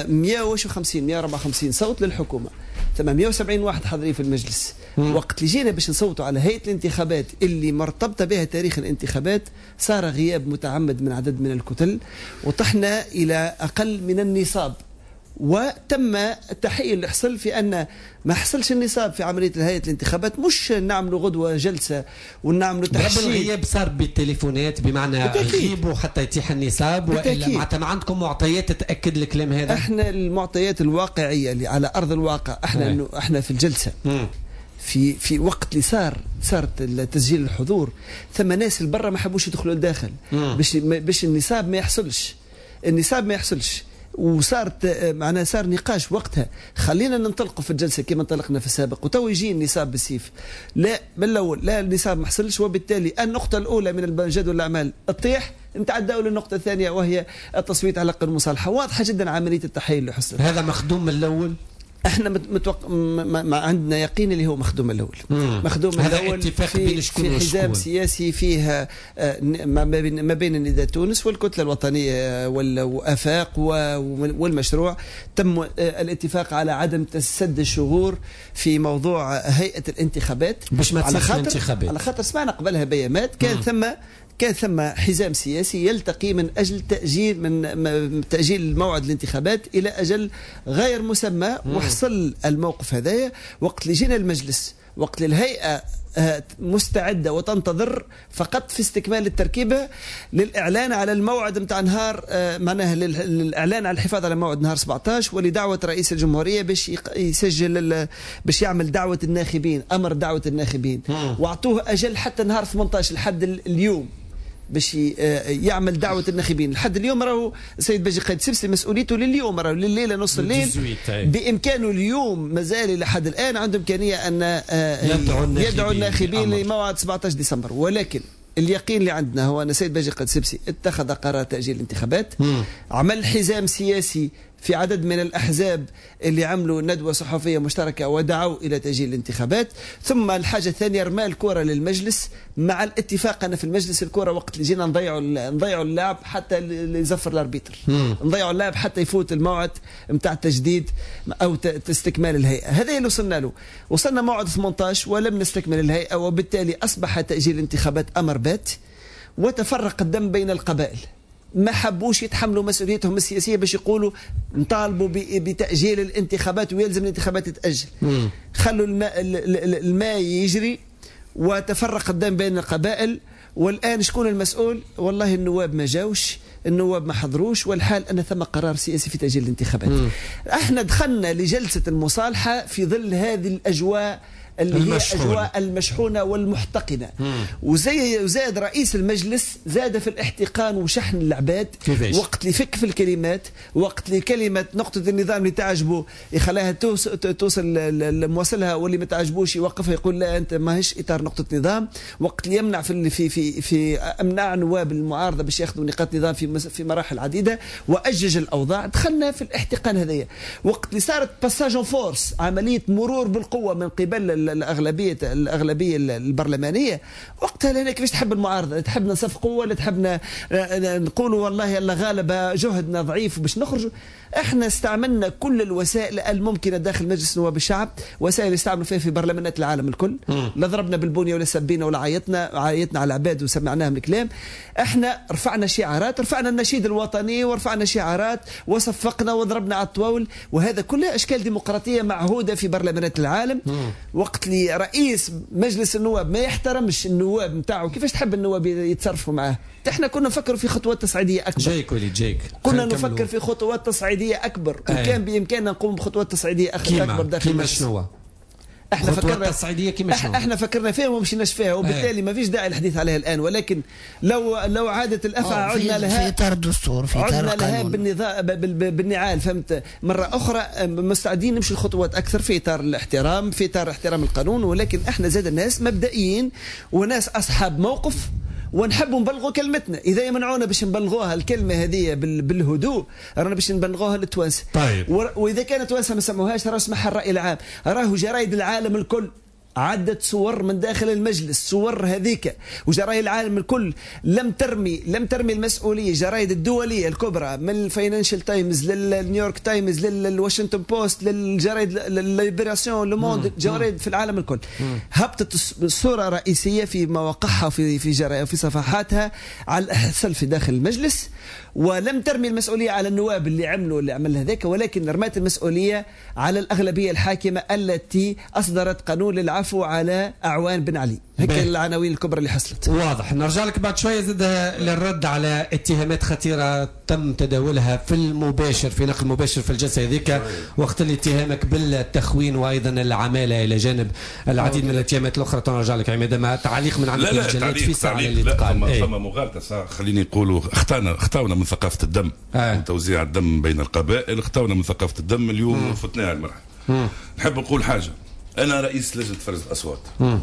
154 صوت للحكومة، ثم 170 واحد حاضرين في المجلس. وقت اللي جينا باش نصوتوا على هيئة الانتخابات اللي مرتبطة بها تاريخ الانتخابات، صار غياب متعمد من عدد من الكتل وطحنا إلى أقل من النصاب. وتم التحيل اللي حصل في أن ما حصلش النصاب في عملية هيئة الانتخابات، مش نعملوا غدوة جلسة ونعملوا تحشيد. الغياب صار بالتليفونات، بمعنى غيبوا حتى يتيح النصاب، وإلا معناتها ما عندكم معطيات تأكد الكلام هذا؟ احنا المعطيات الواقعية اللي على أرض الواقع، احنا إنه احنا في الجلسة في وقت اللي صارت تسجيل الحضور، ثم ناس البرة ما حبوش يدخلوا الداخل باش النصاب ما يحصلش. وصارت معنا صار نقاش وقتها، خلينا ننطلقوا في الجلسه كما انطلقنا في السابق، وتو يجي النصاب بالسيف. لا بالاول لا النصاب ما حصلش، وبالتالي النقطه الاولى من جدول الاعمال تطيح، نتعداو للنقطه الثانيه وهي التصويت على قانون المصالحه. واضحه جدا عمليه التحيل اللي حصلت. هذا مخدوم من الاول. احنا ما عندنا يقين اللي هو مخدوم الاول. مخدوم هذا الاول اتفاق بين شكون في حزام سياسي فيها ما بين نداء تونس والكتله الوطنيه والافاق والمشروع. تم الاتفاق على عدم تسد الشهور في موضوع هيئه الانتخابات، باش ما تصيرش الانتخابات، على خاطر سمعنا قبلها بيامات كان ثم حزام سياسي يلتقي من أجل تأجيل الموعد الانتخابات إلى أجل غير مسمى. وحصل الموقف هذايا وقت اللي جينا المجلس، وقت الهيئة مستعدة وتنتظر فقط في استكمال التركيبة للإعلان على الموعد متاع نهار، معناها للإعلان على الحفاظ على موعد نهار 17، ولدعوة رئيس الجمهورية باش يسجل باش يعمل دعوة الناخبين، أمر دعوة الناخبين، وأعطوه أجل حتى نهار 18 لحد اليوم باش يعمل دعوة الناخبين. لحد اليوم راهو السيد باجي قايد سبسي مسؤوليته لليوم، راهو لليلة نص الليل بإمكانه اليوم مازال لحد الآن عنده إمكانية أن يدعو الناخبين لموعد 17 ديسمبر. ولكن اليقين اللي عندنا هو أن السيد باجي قايد سبسي اتخذ قرار تأجيل الانتخابات، عمل حزام سياسي في عدد من الأحزاب اللي عملوا ندوة صحفية مشتركة ودعوا إلى تأجيل الانتخابات. ثم الحاجة الثانية رمى الكرة للمجلس، مع الاتفاق أن في المجلس الكرة وقت اللي جينا نضيعوا اللعب حتى يزفر الاربيتر، نضيعوا اللعب حتى يفوت الموعد متاع التجديد أو استكمال الهيئة. هذا اللي وصلنا له. وصلنا موعد 18 ولم نستكمل الهيئة، وبالتالي أصبح تأجيل الانتخابات أمر بات، وتفرق الدم بين القبائل. ما حبوش يتحملوا مسؤوليتهم السياسية باش يقولوا نطالبوا بتأجيل الانتخابات ويلزم الانتخابات تتأجل. خلوا الماء يجري وتفرق الدم بين القبائل. والآن شكون المسؤول؟ والله النواب ما جاوش، النواب ما حضروش، والحال أن ثم قرار سياسي في تأجيل الانتخابات. احنا دخلنا لجلسة المصالحة في ظل هذه الأجواء اللي هي أجواء المشحونة والمحتقنة. وزاد رئيس المجلس زاد في الاحتقان وشحن العباد. وقت اللي يفك في الكلمات، وقت اللي كلمة نقطة النظام اللي تعجبه يخليها توصل موصلها، واللي ما تعجبوش يوقفها يقول لا أنت ماهيش إطار نقطة نظام. وقت اللي يمنع في أمنع نواب المعارضة باش ياخذوا نقاط نظام في مراحل عديدة وأجج الأوضاع. دخلنا في الاحتقان هذايا. وقت اللي صارت باساج فورس، عملية مرور بالقوة من قبل الأغلبية البرلمانية، وقتها لنا كيفاش تحب المعارضة؟ تحبنا نصفقوا ولا تحبنا نقولوا والله يلا غالب جهدنا ضعيف باش نخرجوا؟ احنا استعملنا كل الوسائل الممكنة داخل مجلس نواب الشعب، وسائل يستعملوا فيها في برلمانات العالم الكل. لا ضربنا بالبنية ولا سبينا ولا عيطنا على العباد وسمعناهم الكلام. احنا رفعنا شعارات، رفعنا النشيد الوطني ورفعنا شعارات وصفقنا وضربنا على الطواول، وهذا كلها اشكال ديمقراطية معهودة في برلمانات العالم. وقت وقت لي رئيس مجلس النواب ما يحترمش النواب نتاعو، كيفاش تحب النواب يتصرفوا معاه؟ احنا كنا نفكر في خطوات تصعيديه اكبر. جايك وليد جايك. كنا نفكر في خطوات تصعيديه اكبر، وكان بامكاننا نقوم بخطوات تصعيديه اكبر داخل كيما شنو؟ احنا فكرنا التصعيديه كيما شنو؟ احنا فكرنا فيها وما مشيناش فيها، وبالتالي ما فيش داعي الحديث عليها الان، ولكن لو عادت الافعى عدنا لها في اطار الدستور، في اطار عدنا لها القانون بالنعال، فهمت؟ مره اخرى مستعدين نمشي لخطوات اكثر في اطار الاحترام، في اطار احترام القانون، ولكن احنا زاد الناس مبدئيين وناس اصحاب موقف ونحبوا نبلغوا كلمتنا. اذا يمنعونا باش نبلغوها الكلمه هذه بالهدوء، رانا باش نبلغوها للتوانسه. طيب. واذا كانت التوانسه ما سمعوهاش راه اسمحها الراي العام، راهو جرايد العالم الكل عدت صور من داخل المجلس، صور هذيك وجرايد العالم الكل لم ترمي المسؤوليه. جرايد الدوليه الكبرى من الفاينانشال تايمز للنيويورك تايمز للواشنطن بوست للجرايد للليبراسيون لوموند، جرايد في العالم الكل هبطت صوره رئيسيه في مواقعها في صفحاتها على الحصل في داخل المجلس، ولم ترمي المسؤوليه على النواب اللي عمل هذاك، ولكن رمت المسؤوليه على الاغلبيه الحاكمه التي اصدرت قانون للعفو على أعوان بن علي. هيك العناوين الكبرى اللي حصلت. واضح. نرجع لك بعد شويه زاد للرد على اتهامات خطيره تم تداولها في المباشر، في نقل مباشر في الجلسه هذيك، وقت اللي اتهامك بالتخوين وايضا العماله الى جانب العديد من الاتهامات الاخرى. ترجع لك عماد، ما تعليق من عندك الجلاد في ساعه اللي تقال. فما مغالطه، خليني نقولوا اخطاونا من ثقافه الدم وتوزيع الدم بين القبائل، اخطاونا من ثقافه الدم، اليوم فتناها المرحله. نحب نقول حاجه، انا رئيس لجنه فرز الاصوات،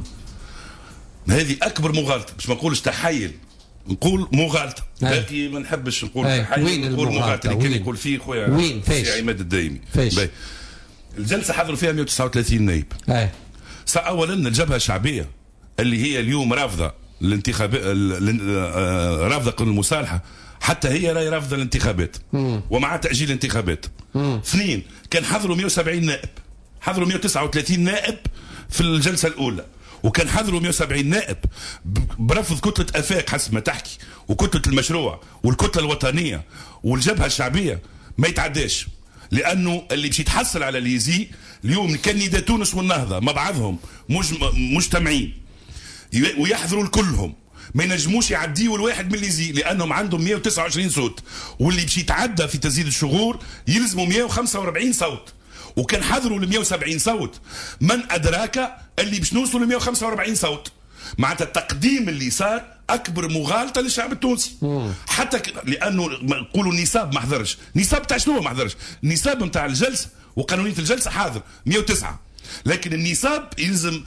هذه اكبر مغالطه، باش ما نقولش تحيل، نقول مغالطه، باقي ما نحبش نقول تحيل، نقول مغالطه اللي كان يقول فيه خويا وين فاش عماد الدايمي. الجلسه حضروا فيها 139 نائب. اولا الجبهه الشعبيه اللي هي اليوم رافضه الانتخابات، رافضه قانون المصالحه، حتى هي راهي رافضه الانتخابات ومع تاجيل الانتخابات. اثنين، كان حضروا 170 نائب، حضروا 139 نائب في الجلسه الاولى، وكان حضروا 170 نائب برفض كتله افاق حسب ما تحكي، وكتله المشروع والكتله الوطنيه والجبهه الشعبيه ما يتعداش، لانه اللي باش يتحصل على اليزي اليوم كان نداء تونس والنهضه مع بعضهم مجتمعين ويحضروا الكلهم، ما ينجموش يعديوا الواحد من الليزي لانهم عندهم 129 صوت، واللي باش يتعدى في تسديد الشغور يلزموا 145 صوت، وكان حضروا ل 170 صوت. من ادراك اللي باش نوصلوا ل 145 صوت؟ معناتها التقديم اللي صار اكبر مغالطه للشعب التونسي. حتى لانه نقولوا النصاب ما حضرش، نصاب تاع شنو ما حضرش؟ النصاب نتاع الجلسه وقانونيه الجلسه حاضر 109، لكن النصاب يلزم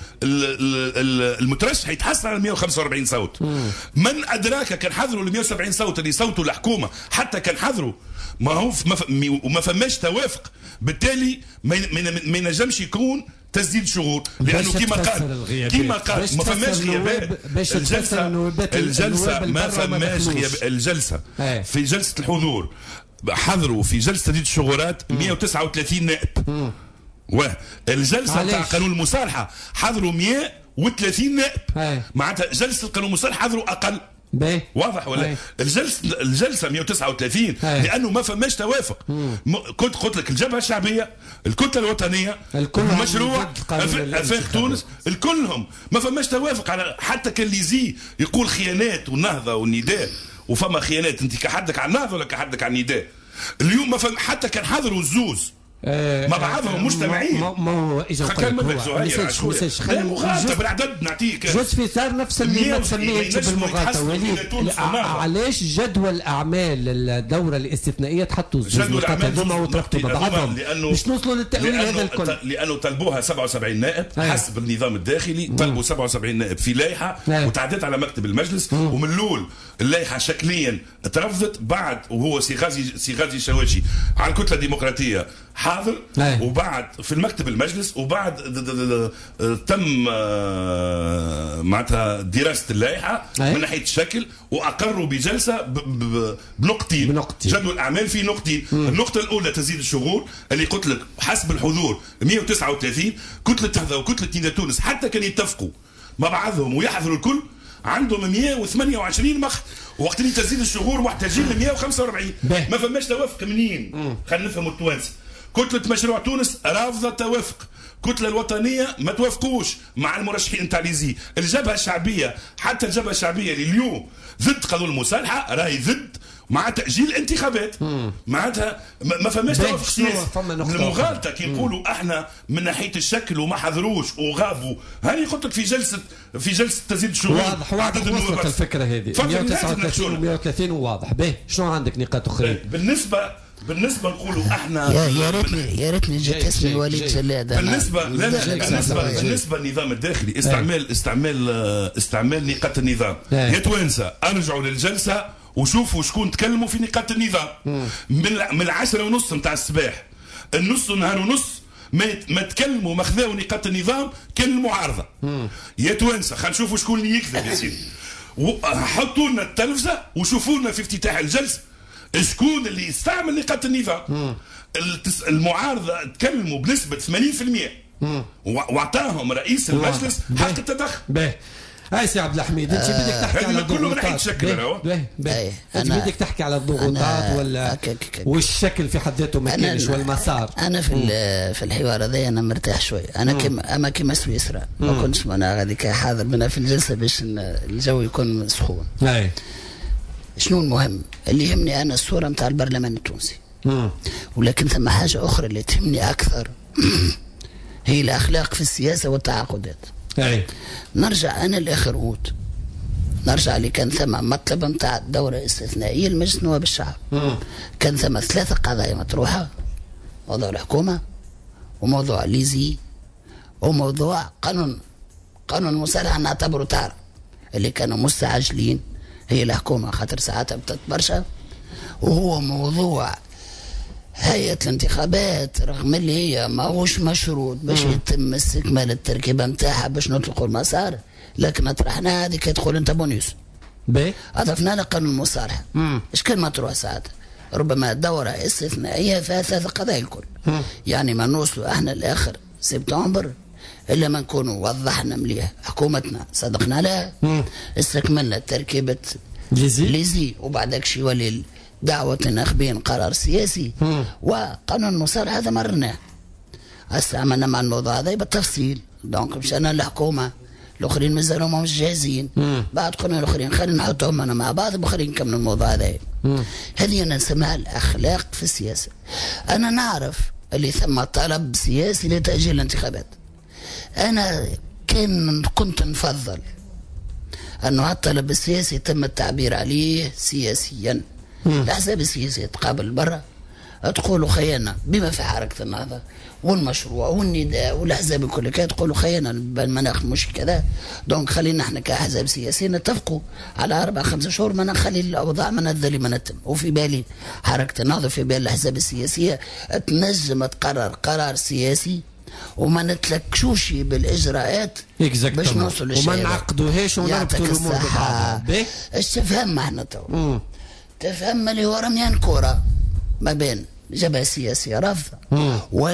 المترشح يتحصل على 145 صوت. من ادراك كان حضروا ل 170 صوت اللي صوتوا الحكومه، حتى كان حضروا ما هو وما فماش توافق، بالتالي ما ينجمش يكون تسديد شغور، لانه كما قال ما فماش غيابات. الجلسه ما فماش غياب، الجلسه في جلسه الحضور حضروا في جلسه تسديد الشغورات 139 نائب، والجلسه تاع قانون المصالحه حضروا 130 نائب، معناتها جلسه القانون المصالحه حضروا اقل. واضح ولا؟ الجلسه 139 لانه ما فماش توافق. كنت قلت لك الجبهه الشعبيه، الكتله الوطنيه، المشروع، افاق تونس، الكلهم ما فماش توافق على، حتى كان ليزي يقول خيانات والنهضه والنداء، وفما خيانات، انت كحدك على النهضه ولا كحدك على النداء؟ اليوم ما فهم، حتى كان حضروا الزوز مع بعضهم مجتمعين. ما هو اجا خلينا مغالطه بالعدد نعطيك جزء في ثار نفس اللي ما تسميتش بالمغالطه. وليد علاش جدول اعمال الدوره الاستثنائيه تحطوا الزوز هذوما وتربطوا ببعضهم باش نوصلوا للتاويل هذا الكل؟ لانه طلبوها 77 نائب حسب النظام الداخلي، طلبوا 77 نائب في لائحه وتعدت على مكتب المجلس، ومن الاول اللائحه شكليا ترفضت، بعد وهو سي غازي شواجي على الكتله الديمقراطيه حاضر، وبعد في المكتب المجلس، وبعد تم معناتها دراسه اللائحه من ناحيه الشكل، واقروا بجلسه بنقطتين. جدول الاعمال في نقطتين. النقطه الاولى تزيد الشغور اللي قلت لك حسب الحضور 139، كتله تهذا وكتله نداء تونس حتى كان يتفقوا مع بعضهم ويحضروا الكل عندهم 128 مخ، وقت اللي تزيد الشغور محتاجين ل 145. ما فماش توافق منين؟ خلينا نفهموا التوانسه. كتلة مشروع تونس رافضة التوافق، الكتله الوطنيه ما توافقوش مع المرشحين نتاع ليزي. الجبهه الشعبيه، حتى الجبهه الشعبيه اللي اليوم ضد قانون المصالحه راهي ضد مع تاجيل الانتخابات. معناتها ما فماش توافق سياسي. المغالطه كي نقولوا احنا من ناحيه الشكل وما حضروش وغابوا، هاني قلت لك في جلسه تزيد شهور واضح وصلت الفكره هذه 139 و 130 وواضح. باهي شنو عندك نقاط اخرى؟ بالنسبه نقولوا احنا يا ريتني جات اسمي وليد جلاد. بالنسبه للنظام الداخلي استعمال نقاط النظام. يا توانسه ارجعوا للجلسه وشوفوا شكون تكلموا في نقاط النظام. من 10:30 نتاع الصباح النص نهار ونص ما تكلموا ما خذاو نقاط النظام كان المعارضه. يا توانسه خلينا نشوفوا شكون اللي يكذب يا سيدي. حطوا لنا التلفزه وشوفوا لنا في افتتاح الجلسه شكون اللي يستعمل نقاط النظام. المعارضه تكلموا بنسبه 80% واعطاهم رئيس المجلس حق التدخل. هاي سي عبد الحميد انت بدك تحكي على كله من ناحيه الشكل. انت بدك تحكي على الضغوطات ولا والشكل في حد ذاته ما كانش والمسار. انا في الحوار هذا انا مرتاح شوي. انا كما سويسرا ما كنتش انا غادي حاضر منها في الجلسه باش الجو يكون سخون. شنو المهم اللي يهمني انا الصوره نتاع البرلمان التونسي. ولكن ثم حاجه اخرى اللي تهمني اكثر هي الاخلاق في السياسه والتعاقدات. نرجع انا لاخر اوت، نرجع اللي كان ثم مطلب نتاع دوره استثنائيه لمجلس نواب الشعب. كان ثم 3 قضايا مطروحه: موضوع الحكومه وموضوع ليزي وموضوع قانون المصالحه. نعتبره تعرف اللي كانوا مستعجلين هي الحكومه خاطر ساعاتها بتتبرشا، وهو موضوع هيئة الانتخابات رغم اللي هي ماهوش مشروط باش يتم استكمال التركيبة نتاعها باش نطلقوا المسار، لكن طرحناها هذيك تدخل انت بونيوس. اضفنا لها قانون المصالحة. ايش كان مطروح ساعتها؟ ربما دورة استثنائية فيها 3 قضايا الكل. يعني ما نوصلوا احنا لاخر سبتمبر الا ما نكونوا وضحنا مليح حكومتنا صدقنا لها، استكملنا تركيبة ليزي وبعدك شي يولي دعوة ناخبين قرار سياسي. وقانون المصالحة هذا مرناه، استعملنا مع الموضوع هذا بالتفصيل. دونك مشينا للحكومة، الاخرين مازالوا مش جاهزين. بعد قلنا الاخرين خلينا نحطهم انا مع بعض والاخرين نكملوا الموضوع هذا. هذه انا نسميها الاخلاق في السياسة. انا نعرف اللي ثم طلب سياسي لتأجيل الانتخابات. انا كنت نفضل انه هالطلب السياسي يتم التعبير عليه سياسيا. الاحزاب السياسيه تقابل برا تقولوا خيانا بما في حركه النهضه والمشروع والنداء والاحزاب الكل تقولوا خيانا المناخ مش كذا. دونك خلينا احنا كاحزاب سياسيه نتفقوا على 4-5 شهور ما نخلي الاوضاع منذ ما نتم. وفي بالي حركه النهضه في بال الاحزاب السياسيه تنجم تقرر قرار سياسي وما نتلكشوش بالاجراءات باش نوصلوا للشيء وما نعقدوهاش ونربطوا الامور ببعضها. ايش تفهم احنا تو؟ تفهم اللي هو رميان كرة ما بين جبهة سياسية رافضة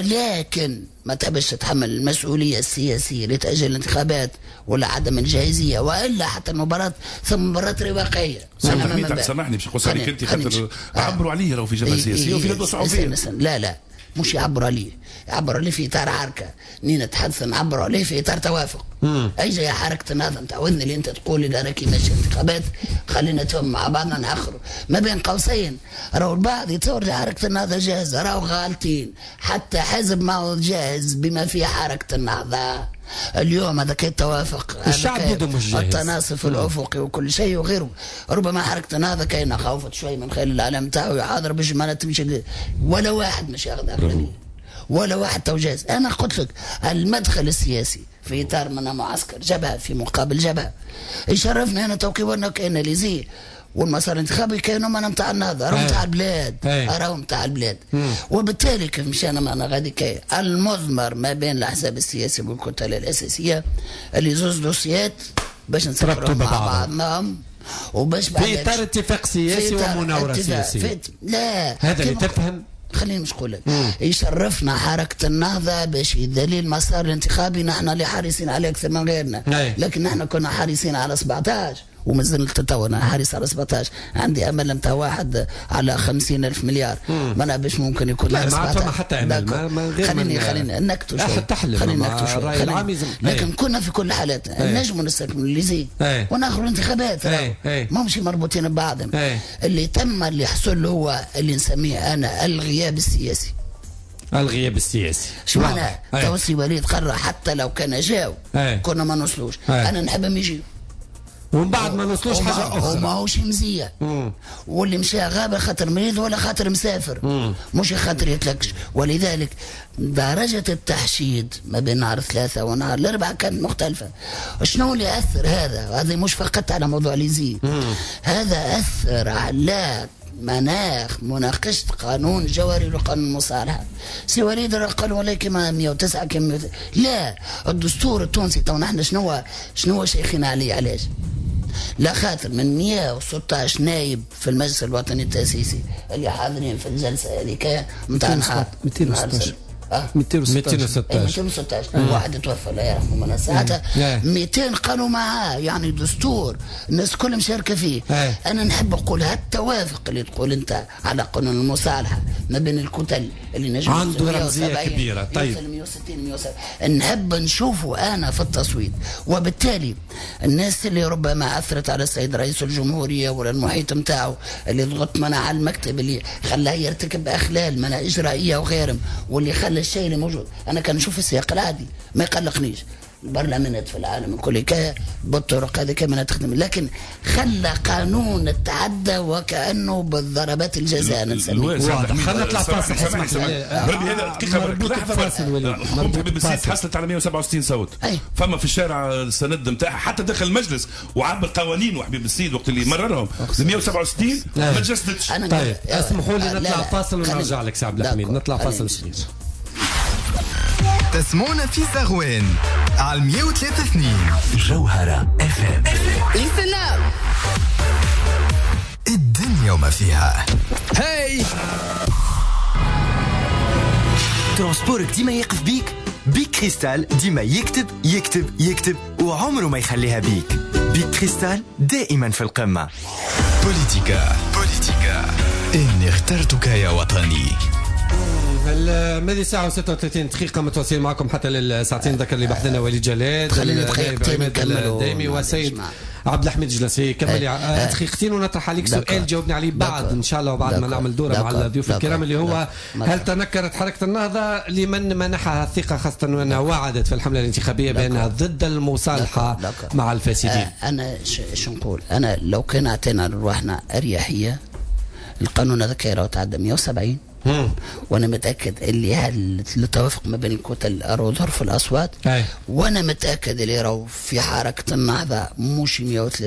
ولكن ما تحبش تتحمل المسؤولية السياسية لتأجيل الانتخابات ولا عدم الجاهزية والا حتى المباراة ثم مباراة رواقية. سامحني باش نقص عليك انت خاطر عبروا عليه راهو في جبهة سياسية وفي ندوة صحفية. لا مش يعبروا عليه، يعبروا عليه في اطار حركه. نتحدث نعبروا عليه في اطار توافق. اي جاي حركه النهضه متعودني اللي انت تقول لي راكي ماشي انتخابات خلينا نتفاهم مع بعضنا ناخروا ما بين قوسين. راهو البعض يتصور لي حركه النهضه جاهزه، راهو غالطين. حتى حزب ما هو جاهز بما فيه حركه النهضه. اليوم هذاك التوافق الشعب مش جاهز، التناصف الافقي وكل شيء وغيره. ربما حركه النهضه كاينه خوفت شوي من خلال الاعلام تاعو يحاضر باش ما تمشي ولا واحد مش ياخذ اغلبيه ولا واحد توجاز. انا قلت لك المدخل السياسي في اطار من معسكر جبهه في مقابل جبهه يشرفنا هنا توكيبنا كاين ليزي والمسار الانتخابي كانوا من نتاع النهضه راهو نتاع البلاد، راهو نتاع البلاد. وبالتالي كيف مشينا معنا غادي كاين المضمر ما بين الاحزاب السياسيه والكتل الاساسيه اللي زوز دوسيات باش نسافروا مع بعضنا وباش في اطار اتفاق سياسي ومناوره سياسيه. لا هذا اللي تفهم. خليني مش نقول لك يشرفنا حركه النهضه باش يدلي المسار الانتخابي نحن اللي حريصين عليه اكثر من غيرنا. لكن نحن كنا حريصين على 17 وما زلت تو انا حارس على 17. عندي امل نتاع واحد على 50,000 مليار. ما انا باش ممكن يكون لا ما حتى امل خليني نكتو شوي. لكن كنا في كل الحالات نجم نستكمل اللي زي وناخذ الانتخابات مش مربوطين ببعضهم. اللي تم اللي حصل هو اللي نسميه انا الغياب السياسي. الغياب السياسي شو معناه؟ توسي وليد قرر حتى لو كان جاو كنا ما نوصلوش. انا نحبهم يجيو ومن بعد ما نوصلوش حاجه اخرى وما هوش مزيه. واللي مشى غابه خاطر مريض ولا خاطر مسافر مش خاطر يتلكش. ولذلك درجه التحشيد ما بين نهار 3 ونهار 4 كانت مختلفه. شنو اللي اثر هذا مش فقط على موضوع ليزي. هذا اثر على مناخ مناقشة قانون جوهري وقانون المصالحة. سي وليد قال ولكن 109 كم لا الدستور التونسي تو نحن شنو شيخين عليه. علاش؟ لا خاطر من 116 نايب في المجلس الوطني التأسيسي اللي حاضرين في الجلسة هذيك نتاع 216 واحد توفى لا يرحمه من ساعتها 200 قالوا معاه. يعني دستور الناس كلهم مشاركه فيه. انا نحب نقول هالتوافق اللي تقول انت على قانون المصالحه ما بين الكتل اللي نجم عنده رمزيه كبيره. طيب 160 نحب نشوفه انا في التصويت. وبالتالي الناس اللي ربما اثرت على السيد رئيس الجمهوريه ولا المحيط نتاعو اللي ضغط منع على المكتب اللي خلاه يرتكب اخلال منع اجرائيه وغيرهم واللي خلى الشيء اللي موجود. انا كان نشوف السياق العادي ما يقلقنيش. البرلمانات في العالم كل بالطرق هذه كمان تخدم. لكن خلى قانون التعدى وكانه بالضربات الجزاء نسميه. خلينا نطلع فاصل. هذا دقيقه لحظه. حبيب السيد حصلت على 167 صوت. فما في الشارع السند نتاعها حتى داخل المجلس وعبر قوانين وحبيب السيد وقت اللي مررهم 167 ما تجسدتش. طيب اسمحوا لي نطلع فاصل ونرجع لك سي عبد الحميد. نطلع فاصل صغير. تسمونا في زغوان على 103.2 جوهرة FM. الدنيا وما فيها. هاي ترانسبورك ديما يقف بيك. بيك كريستال ديما يكتب يكتب يكتب وعمره ما يخليها بيك. بيك كريستال دائما في القمة. بوليتيكا إني اخترتك يا وطني. ماذا ساعة و36 دقيقة متواصلين معكم حتى للساعتين ذكر اللي بحثنا وليد جلاد النائب عماد الدايمي وسيد عبد الحميد جلسي. كمل دقيقتين ونطرح عليك سؤال جاوبني عليه بعد ان شاء الله وبعد ما نعمل دورة مع الضيوف الكرام اللي هو هل تنكرت حركة النهضة لمن منحها الثقة خاصة وانها وعدت في الحملة الانتخابية بانها ضد المصالحة مع الفاسدين؟ انا شو نقول؟ انا لو كان اعطينا لروحنا اريحية القانون هذا كيرا تعدى 170 وانا متاكد اللي التوافق ما بين الكتل راهو يظهر في الاصوات. وانا متاكد اللي راهو في حركه النهضه مش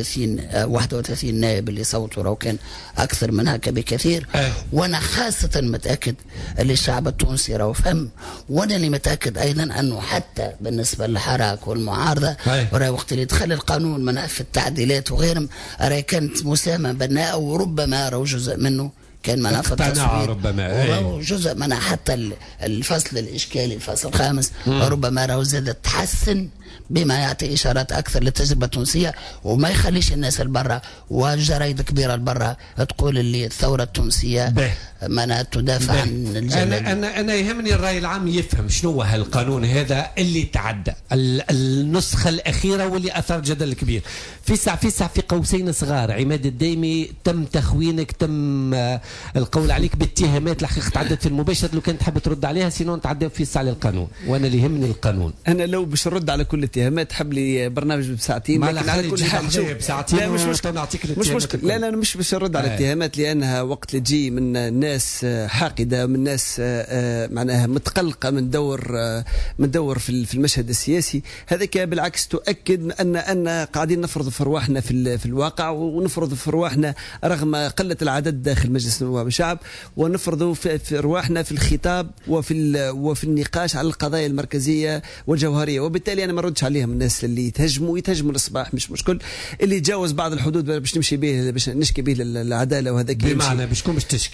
131 نائب اللي صوتوا راهو كان اكثر من هكا بكثير. وانا خاصه متاكد اللي الشعب التونسي راهو فهم. وانا اللي متاكد ايضا انه حتى بالنسبه للحراك والمعارضه راهو وقت اللي دخل القانون من في التعديلات وغيرهم راهي كانت مساهمه بناءه وربما راهو جزء منه كان منافع التصوير ربما جزء منها حتى الفصل الإشكالي الفصل الخامس ربما راهو زاد تحسن بما يعطي إشارات أكثر للتجربة التونسية وما يخليش الناس البرة وجرايد كبيرة البرة تقول اللي الثورة التونسية منها تدافع عن الجمال. أنا يهمني الرأي العام يفهم شنو هالقانون هذا اللي تعدى النسخة الأخيرة واللي أثار جدل كبير. في ساعة في قوسين صغار عماد الدايمي تم تخوينك تم القول عليك باتهامات الحقيقة تعدت في المباشر. لو كان تحب ترد عليها سينون تعدى في ساعة للقانون. وأنا اللي يهمني القانون. أنا لو باش نرد على كل الاتهامات حب لي برنامج بساعتين لكن على كل حال لا مش مشكل لا أنا مش باش نرد على الاتهامات لأنها وقت اللي تجي من ناس حاقدة من ناس معناها متقلقة من دور في المشهد السياسي هذاك بالعكس تؤكد أن قاعدين نفرض في رواحنا في الواقع ونفرض في رواحنا رغم قلة العدد داخل مجلس النواب والشعب ونفرض في رواحنا في الخطاب وفي النقاش على القضايا المركزية والجوهرية. وبالتالي أنا ما ردش عليهم الناس اللي يتهجموا الصباح مش مشكل اللي يتجاوز بعض الحدود باش نمشي به باش نشكي به العدالة وهذا بمعنى باش تشكي مش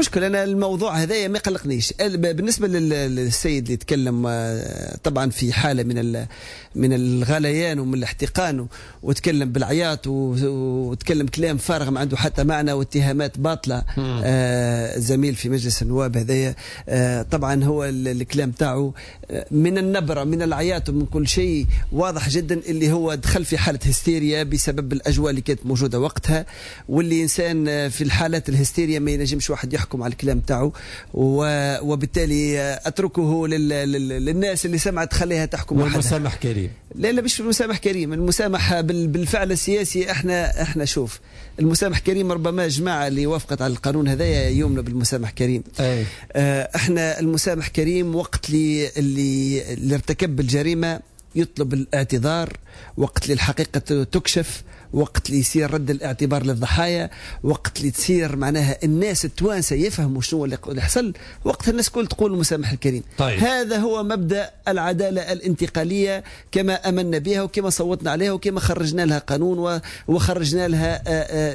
مشكلة. أنا الموضوع هذايا ما يقلقنيش. بالنسبة للسيد اللي يتكلم طبعا في حالة من الغليان ومن الاحتقان وتكلم بالعياط وتكلم كلام فارغ ما عنده حتى معنى واتهامات باطلة. زميل في مجلس النواب هذايا طبعا هو الكلام تاعه من النبرة من العياط ومن كل شيء واضح جدا اللي هو دخل في حالة هستيريا بسبب الأجواء اللي كانت موجودة وقتها، واللي إنسان في الحالات الهستيريا ما ينجمش واحد يحكم على الكلام تاعه، وبالتالي أتركه للناس اللي سمعت خليها تحكم. والمسامح كريم. لا مش المسامح كريم، المسامح بالفعل السياسي. احنا شوف المسامح كريم ربما جماعة اللي وافقت على القانون هذايا يؤمنوا بالمسامح كريم. احنا المسامح كريم وقت اللي ارتكب الجريمة يطلب الاعتذار، وقت اللي الحقيقة تكشف، وقت اللي يصير رد الاعتبار للضحايا، وقت اللي تصير معناها الناس التوانسة يفهموا شنو اللي حصل، وقت الناس كل تقول المسامح الكريم. طيب. هذا هو مبدأ العدالة الانتقالية كما أمنا بها وكما صوتنا عليها وكما خرجنا لها قانون وخرجنا لها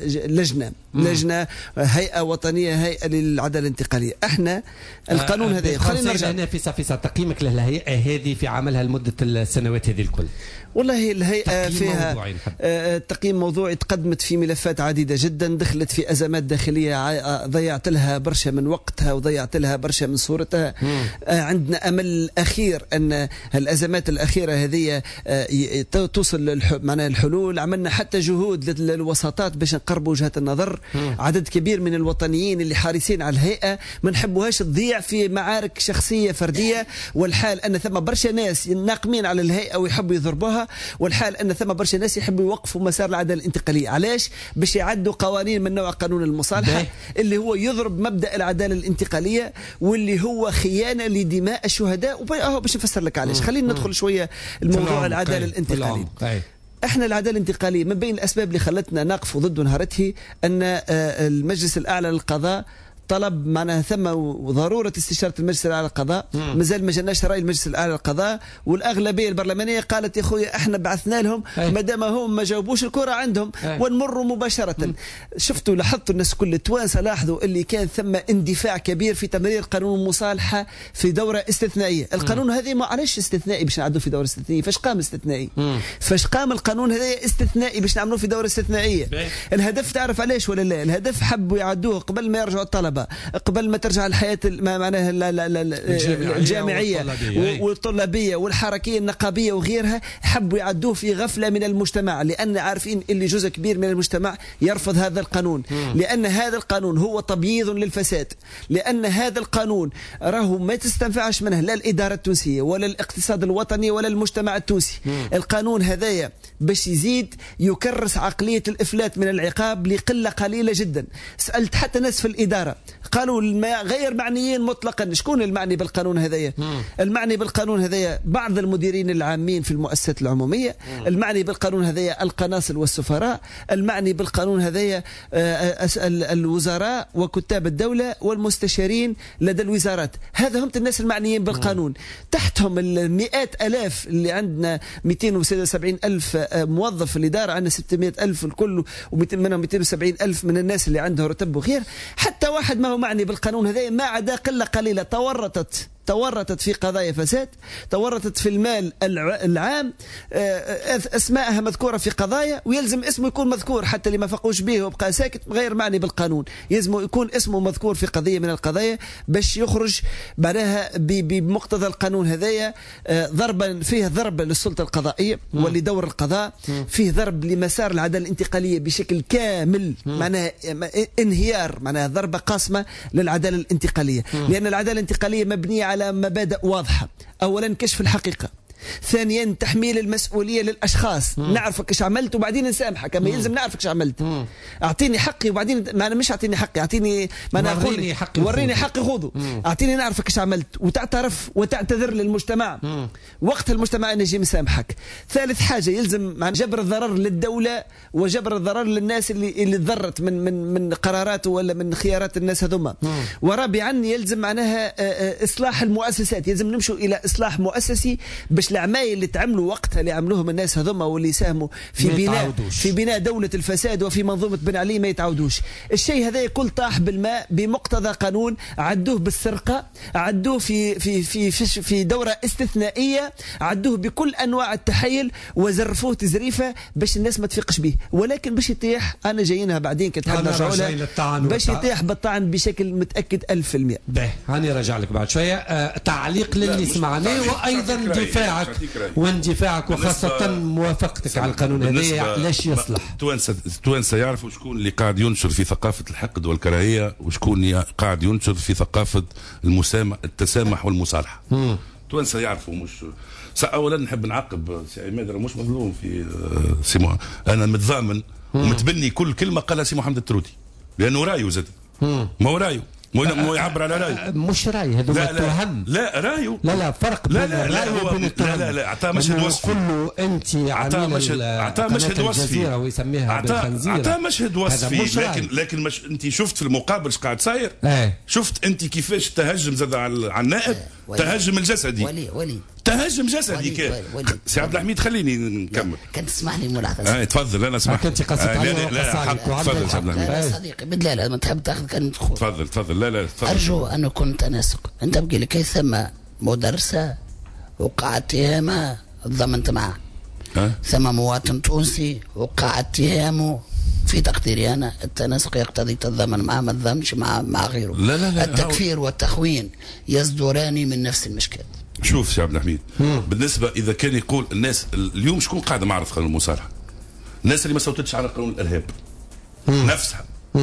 لجنة هيئة وطنية، هيئة للعدالة الانتقالية. احنا القانون هذا خلينا نرجع هنا في تقييمك للهيئة هذه في عملها لمدة السنوات هذه الكل. والله الهيئة فيها تقييم موضوعي، تقدمت في ملفات عديدة جدا، دخلت في أزمات داخلية ضيعت لها برشا من وقتها وضيعت لها برشا من صورتها. عندنا أمل أخير أن الأزمات الأخيرة هذه توصل معناها الحلول. عملنا حتى جهود للوساطات باش نقربوا وجهات النظر. عدد كبير من الوطنيين اللي حارسين على الهيئة ما نحبوهاش تضيع في معارك شخصية فردية، والحال أن ثم برشا ناس ناقمين على الهيئة ويحبوا يضربوها، والحال أن ثم برشا ناس يحبوا يوقفوا مسار العدالة الانتقالية. علاش؟ باش يعدوا قوانين من نوع قانون المصالحة اللي هو يضرب مبدأ العدالة الانتقالية واللي هو خيانة لدماء الشهداء. باش نفسر لك علاش. خلينا ندخل شوية الموضوع العدالة الانتقالية. احنا العدالة الانتقالية من بين الأسباب اللي خلتنا نقف ضد نهارته أن المجلس الأعلى للقضاء طلب معناها ثم ضرورة استشارة المجلس الأعلى للقضاء. مازال ما جناش رأي المجلس الأعلى للقضاء، والأغلبية البرلمانية قالت يا خويا احنا بعثنا لهم ما دام هم ما جاوبوش الكرة عندهم ونمروا مباشرة. شفتوا لاحظتوا الناس كل التوانسة لاحظوا اللي كان ثم اندفاع كبير في تمرير قانون المصالحة في دورة استثنائية. القانون هذا ما علاش استثنائي باش نعدوا في دورة استثنائية؟ فاش قام استثنائي؟ فاش قام القانون هذا استثنائي باش نعملوه في دورة استثنائية؟ الهدف تعرف علاش ولا لا؟ الهدف حبوا يعدوه قبل ما يرجعوا الطلبة، قبل ما ترجع الحياة معناها الجامعية والطلابية والحركية النقابية وغيرها. حبوا يعدوه في غفلة من المجتمع، لأن عارفين اللي جزء كبير من المجتمع يرفض هذا القانون، لأن هذا القانون هو تبييض للفساد، لأن هذا القانون راهو ما تستنفعش منه لا الإدارة التونسية ولا الاقتصاد الوطني ولا المجتمع التونسي. القانون هذايا باش يزيد يكرس عقلية الإفلات من العقاب لقلة قليلة جدا. سألت حتى ناس في الإدارة قالوا غير معنيين مطلقا. شكون المعني بالقانون هذايا؟ المعني بالقانون هذايا بعض المديرين العامين في المؤسسات العمومية، المعني بالقانون هذايا القناصل والسفراء، المعني بالقانون هذايا الوزراء وكتاب الدولة والمستشارين لدى الوزارات. هذا هم الناس المعنيين بالقانون. تحتهم المئات ألاف اللي عندنا 270 ألف موظف في الإدارة، عندنا 600 ألف الكل، ومنهم 270 ألف من الناس اللي عندها رتب وغير. حتى واحد ما هو معني بالقانون هذا ما عدا قلة قليلة تورطت في قضايا فساد، تورطت في المال العام، اسماءها مذكورة في قضايا، ويلزم اسمه يكون مذكور حتى اللي ما فقوش به وبقى ساكت غير معني بالقانون. يلزم يكون اسمه مذكور في قضية من القضايا باش يخرج بعدها بمقتضى القانون هذايا. ضربا فيه ضرب للسلطة القضائية ولدور القضاء، فيه ضرب لمسار العدالة الانتقالية بشكل كامل، معناها انهيار، معناها ضربة قاصمة للعدالة الانتقالية. لأن العدالة الانتقالية مبنية على مبادئ واضحة. أولا كشف الحقيقة، ثانيا تحميل المسؤولية للأشخاص. نعرفك ايش عملت وبعدين نسامحك، اما يلزم نعرفك ايش عملت. اعطيني حقي وبعدين ما أنا مش اعطيني حقي، اعطيني وريني حقي خذه. اعطيني نعرفك ايش عملت وتعترف وتعتذر للمجتمع. وقت المجتمع يجي مسامحك. ثالث حاجة يلزم جبر الضرر للدولة وجبر الضرر للناس اللي تضرت من قراراته ولا من خيارات الناس هذوما. ورابعا يلزم معناها إصلاح المؤسسات. يلزم نمشوا إلى إصلاح مؤسسي باش العمايل اللي تعملوا وقتها اللي عملوهم الناس هذوما واللي ساهموا في بناء دولة الفساد وفي منظومة بن علي ما يتعودوش. الشيء هذا كل طاح بالماء بمقتضى قانون، عدوه بالسرقة، عدوه في دورة استثنائية، عدوه بكل أنواع التحيل وزرفوه تزريفة باش الناس ما تفيقش به. ولكن باش يطيح أنا جايينها بعدين كتحب نرجعوا لها باش يطيح بالطعن بشكل متأكد 1000%. باهي هاني راجع لك بعد شوية. تعليق للي سمعناه وأيضا دفاعك واندفاعك وخاصة موافقتك على القانون هذا علاش يصلح. التوانسة يعرفوا شكون اللي قاعد ينشر في ثقافة الحقد والكراهية وشكون قاعد ينشر في ثقافة التسامح والمصالحة. التوانسة يعرفوا. مش اولا نحب نعقب سي عماد مش مظلوم في سي انا متضامن ومتبني كل كلمه قالها سي محمد الترودي لانه رايه زاد. ما هو رايه مو يعبر على رايه. مش راي هذا التهم. لا رايه. لا فرق بين الراي وبين التهم. لا اعطاه مشهد وصفي. كله انت عميل اعطاه مشهد وصفي ويسميها بالخنزير. اعطاه مشهد وصفي لكن مش انت شفت في المقابل ايش قاعد صاير. شفت انت كيفاش تهجم زاد على النائب. تهجم الجسدي. ولي تهجم جسدي كان. سي عبد الحميد خليني نكمل. كان تسمعني ملاحظه. تفضل انا اسمح. كنت قصدت على تفضل سي عبد الحميد. صديقي بالله ما تحب تاخذ كان تدخل. تفضل لا تفضل. ارجو ان يكون تناسق. انت بقي لك ثم مدرسه وقع اتهامها ضمنت معه. ثم مواطن تونسي وقع اتهامه في تقديري انا التناسق يقتضي تتضامن معه ما تضامنش مع غيره. لا التكفير والتخوين يصدران من نفس المشكل. شوف سي عبد الحميد بالنسبه اذا كان يقول الناس اليوم شكون قاعده معرض قانون المصالحه؟ الناس اللي ما صوتتش على قانون الارهاب نفسها.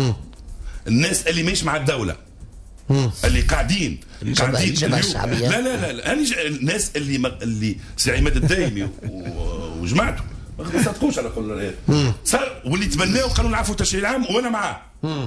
الناس اللي ماهيش مع الدوله اللي قاعدين الشعبيه. لا الناس اللي سي عماد الدايمي وجماعته ما صدقوش على قانون الارهاب واللي تبناوا قانون العفو والتشريع العام وانا معاه.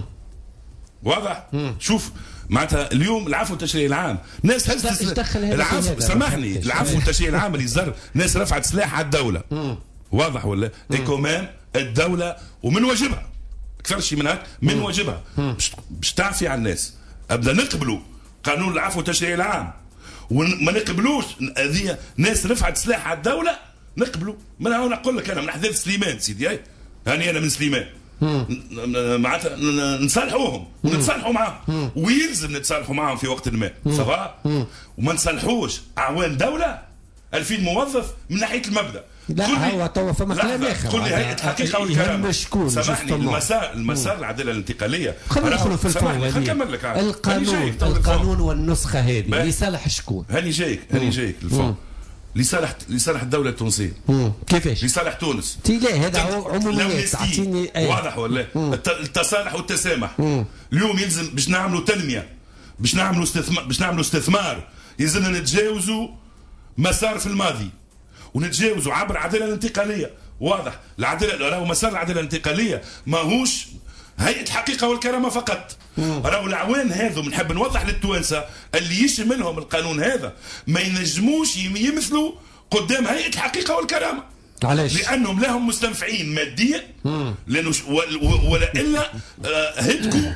واضح. شوف معناتها اليوم العفو والتشريع العام ناس هزت العفو. سامحني العفو والتشريع العام اللي زر ناس رفعت سلاح على الدوله. واضح ولا كمان الدوله ومن واجبها اكثر شيء من هيك من واجبها باش تعفي على الناس. ابدا نقبلوا قانون العفو والتشريع العام وما نقبلوش هذه ناس رفعت سلاح على الدوله نقبلوا. من هنا نقول لك انا من احداث سليمان سيدي هاني انا من سليمان معناتها نصالحوهم ونتصالحوا معاهم ويلزم نتصالحوا معاهم في وقت ما صافا وما نصالحوش اعوان دوله 2000 موظف من ناحيه المبدا. لا هو توا فما كلام اخر. قول لي هيئه الحقيقه والكرامه. سامحني المسار العداله الانتقاليه. خلينا ندخلوا في الفون. خلينا نكمل لك القانون والنسخه هذه لصالح شكون؟ هاني جايك الفون. لصالح الدوله التونسيه. كيفاش؟ لصالح تونس. لا هذا عموميات تعطيني. واضح ولا التصالح والتسامح. اليوم يلزم باش نعملوا تنميه باش نعملوا استثمار يلزمنا نتجاوزوا مسار في الماضي ونتجاوزوا عبر العداله الانتقاليه. واضح العداله راهو مسار العداله الانتقاليه ماهوش هيئه الحقيقه والكرامه فقط. راهو العوان هذو بنحب نوضح للتوانسه اللي يشملهم القانون هذا ما ينجموش يمثلوا قدام هيئه الحقيقه والكرامه. علاش؟ لانهم لهم مستنفعين ماديا لانه ولا الا هتكوا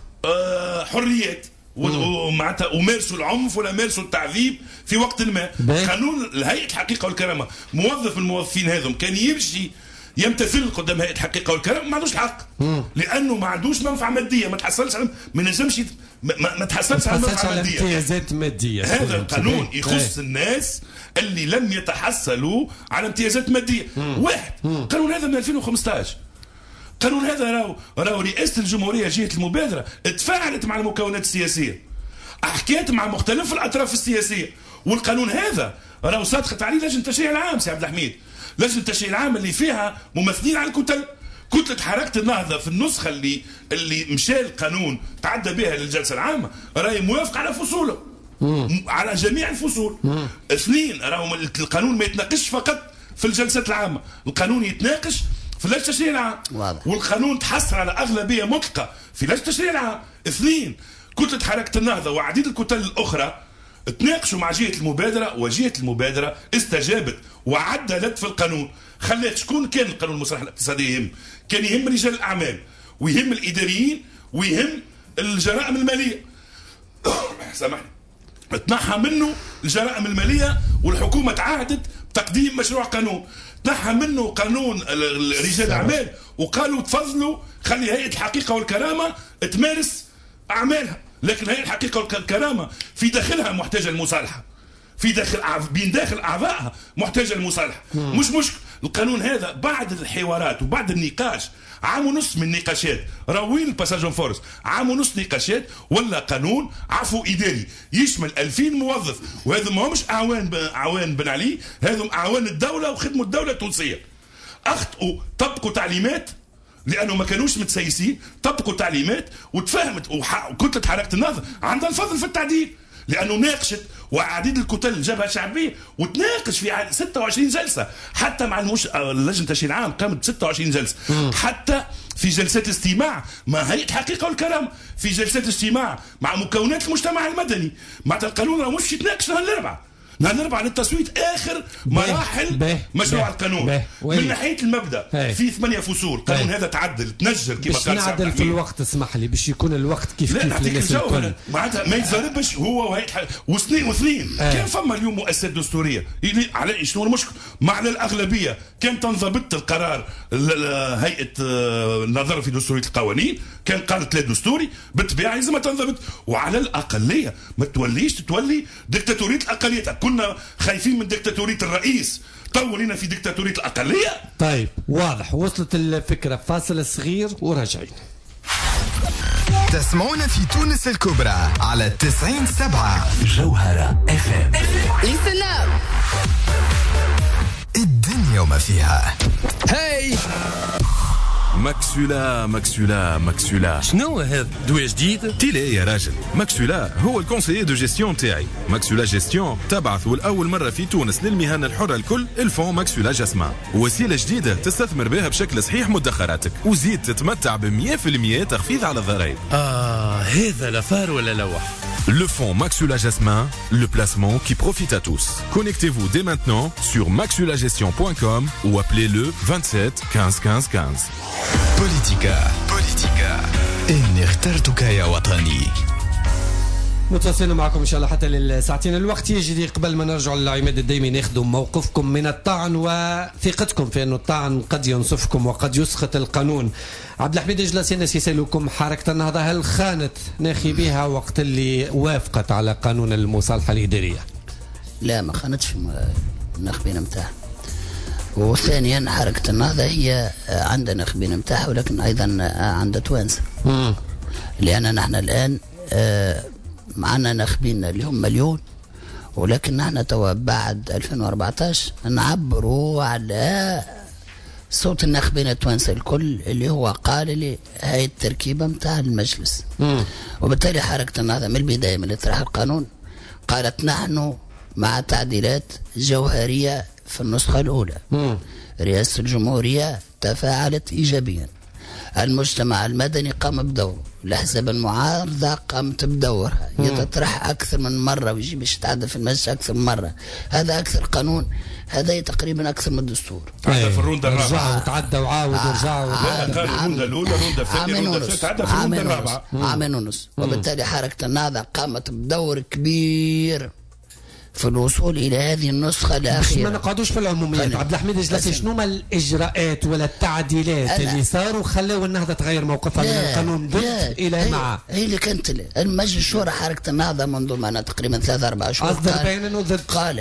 حريات ومعناتها ومارسوا العنف ولا مارسوا التعذيب في وقت ما. قانون هيئه الحقيقه والكرامه موظف من الموظفين هذم كان يمشي يمتثل قدام هيئه الحقيقه والكرامه ما عندوش الحق لانه ما عندوش منفعه ماديه ما تحصلش ما نجمش ما تحصلش على منفعه ماديه. امتيازات ماديه. هذا القانون يخص الناس اللي لم يتحصلوا على امتيازات ماديه. واحد قانون هذا من 2015. قانون هذا راهو رئاسه الجمهوريه جهه المبادره تفاعلت مع المكونات السياسيه حكيت مع مختلف الاطراف السياسيه والقانون هذا راهو صادقت عليه لجنه التشريع العام سي عبد الحميد. لجنه التشريع العام اللي فيها ممثلين على كتله حركه النهضه في النسخه اللي مشى القانون تعدى بها للجلسه العامه راهي موافق على فصوله على جميع الفصول. اثنين راهو القانون ما يتناقش فقط في الجلسات العامه القانون يتناقش في لجنه التشريع العام والقانون تحصل على اغلبيه مطلقه في لجنه التشريع العام. اثنين كتله حركه النهضه وعديد الكتل الاخرى تناقشوا مع جهه المبادره وجهه المبادره استجابت وعدلت في القانون. خلات شكون كان القانون المصالحه الاقتصاديه يهم؟ كان يهم رجال الاعمال ويهم الاداريين ويهم الجرائم الماليه. سامحني تنحى منه الجرائم الماليه والحكومه تعهدت بتقديم مشروع قانون. تنحى منه قانون رجال الاعمال وقالوا تفضلوا خلي هيئه الحقيقه والكرامه تمارس اعمالها، لكن هيئه الحقيقه والكرامه في داخلها محتاجه المصالحه، في داخل بين داخل اعضائها محتاجه المصالحه. مش القانون هذا بعد الحوارات وبعد النقاش عام ونص من النقاشات، راوين الباساج اون فورس عام ونص نقاشات ولا قانون عفو اداري يشمل 2000 موظف، وهذا ما همش اعوان بن علي، هذم اعوان الدوله وخدمه الدوله التونسيه. اخطئوا طبقوا تعليمات لانه ما كانوش متسيسين، طبقوا تعليمات وتفاهمت وكتله حركه النهضه عندها الفضل في التعديل، لانه ناقشت وعديد الكتل الجبهه الشعبيه وتناقش في 26 جلسه، حتى مع لجنه تشريع عام قامت 26 جلسه، حتى في جلسات استماع مع هيئه الحقيقه والكرامه، في جلسات استماع مع مكونات المجتمع المدني. معناتها القانون راه مش يتناقش نهار الاربعاء للتصويت اخر مراحل مشروع القانون. من ناحيه المبدا في 8 فصول، القانون هذا تعدل تنجر كما قال باش نعدل في الوقت، اسمح لي باش يكون الوقت كيف للناس الكل، معناتها ما يتضربش هو وهيئه واثنين. كان فما اليوم مؤسسات دستوريه على شنو المشكل؟ مع الاغلبيه كان تنضبط القرار هيئه النظر في دستوريه القوانين، كان قالت لا دستوري بالطبيعه لازم تنضبط، وعلى الاقليه ما تولي ديكتاتوريه الاقليه. كنا خايفين من ديكتاتوريه الرئيس، طولنا في ديكتاتوريه الاقليه. طيب واضح، وصلت الفكره. فاصل صغير وراجعين. تسمعون في تونس الكبرى على 90.7 جوهرة FM. Listen up. الدنيا وما فيها. هاي ماكسولا شنو هذا؟ دواء جديد؟ تيلي يا راجل، ماكسولا هو الكونسيي دو جيستيون تاعي. ماكسولا جيستيون تبعث والأول مرة في تونس للمهن الحرة الكل الفون ماكسولا جاسمان، وسيلة جديدة تستثمر بها بشكل صحيح مدخراتك، وزيد تتمتع ب100% تخفيض على الضرائب. هذا لافار ولا لوح؟ Le fonds Maxula Jasmin, le placement qui profite à tous. Connectez-vous dès maintenant sur maxulagestion.com ou appelez le 27 15 15 15. بوليتيكا إني اخترتك يا وطني. متواصلين معكم ان شاء الله حتى للساعتين. الوقت يجري قبل ما نرجع للعماد الدايمي ناخذوا موقفكم من الطعن وثقتكم في انه الطعن قد ينصفكم وقد يسخط القانون. عبد الحميد الجلاسي الناس يسالوكم حركه النهضه هل خانت ناخبيها وقت اللي وافقت على قانون المصالحه الاداريه؟ لا ما خانتش الناخبين نتاعها. وثانيا حركه النهضه هي عندها ناخبين نتاعها ولكن ايضا عندها توانسه. لان نحن الان معنا ناخبين اللي هم مليون، ولكن نحن توا بعد 2014 نعبروا على صوت الناخبين التوانسه الكل اللي هو قال لي هاي التركيبه نتاع المجلس. وبالتالي حركه النهضه من البدايه من اطراح القانون قالت نحن مع تعديلات جوهريه في النسخه الاولى. رئاسه الجمهوريه تفاعلت ايجابيا، المجتمع المدني قام بدوره، الأحزاب المعارضة قامت بدورها، يتطرح أكثر من مرة ويجي باش يتعدل في المجلس أكثر من مرة. هذا أكثر قانون، هذا تقريبا أكثر من الدستور. تعدى في الروندا الرابعة، رجعوا وتعدى وعاود ورجعوا. قال الروندا الأولى، الروندا الثانية، الروندا الثالثة، تعدى في الروندا الرابعة. عامين ونص. وبالتالي حركة النهضة قامت بدور كبير في الوصول الى هذه النسخه الاخيره. ما نقعدوش في العموميات. عبد الحميد الجلاسي شنو هما الاجراءات ولا التعديلات اللي صاروا خلاو النهضه تغير موقفها من القانون ضد الى مع؟ هي اللي كانت المجلس الشورى حركه النهضه منذ معنا تقريبا 3-4 شهور اصدر بيان ضد، قال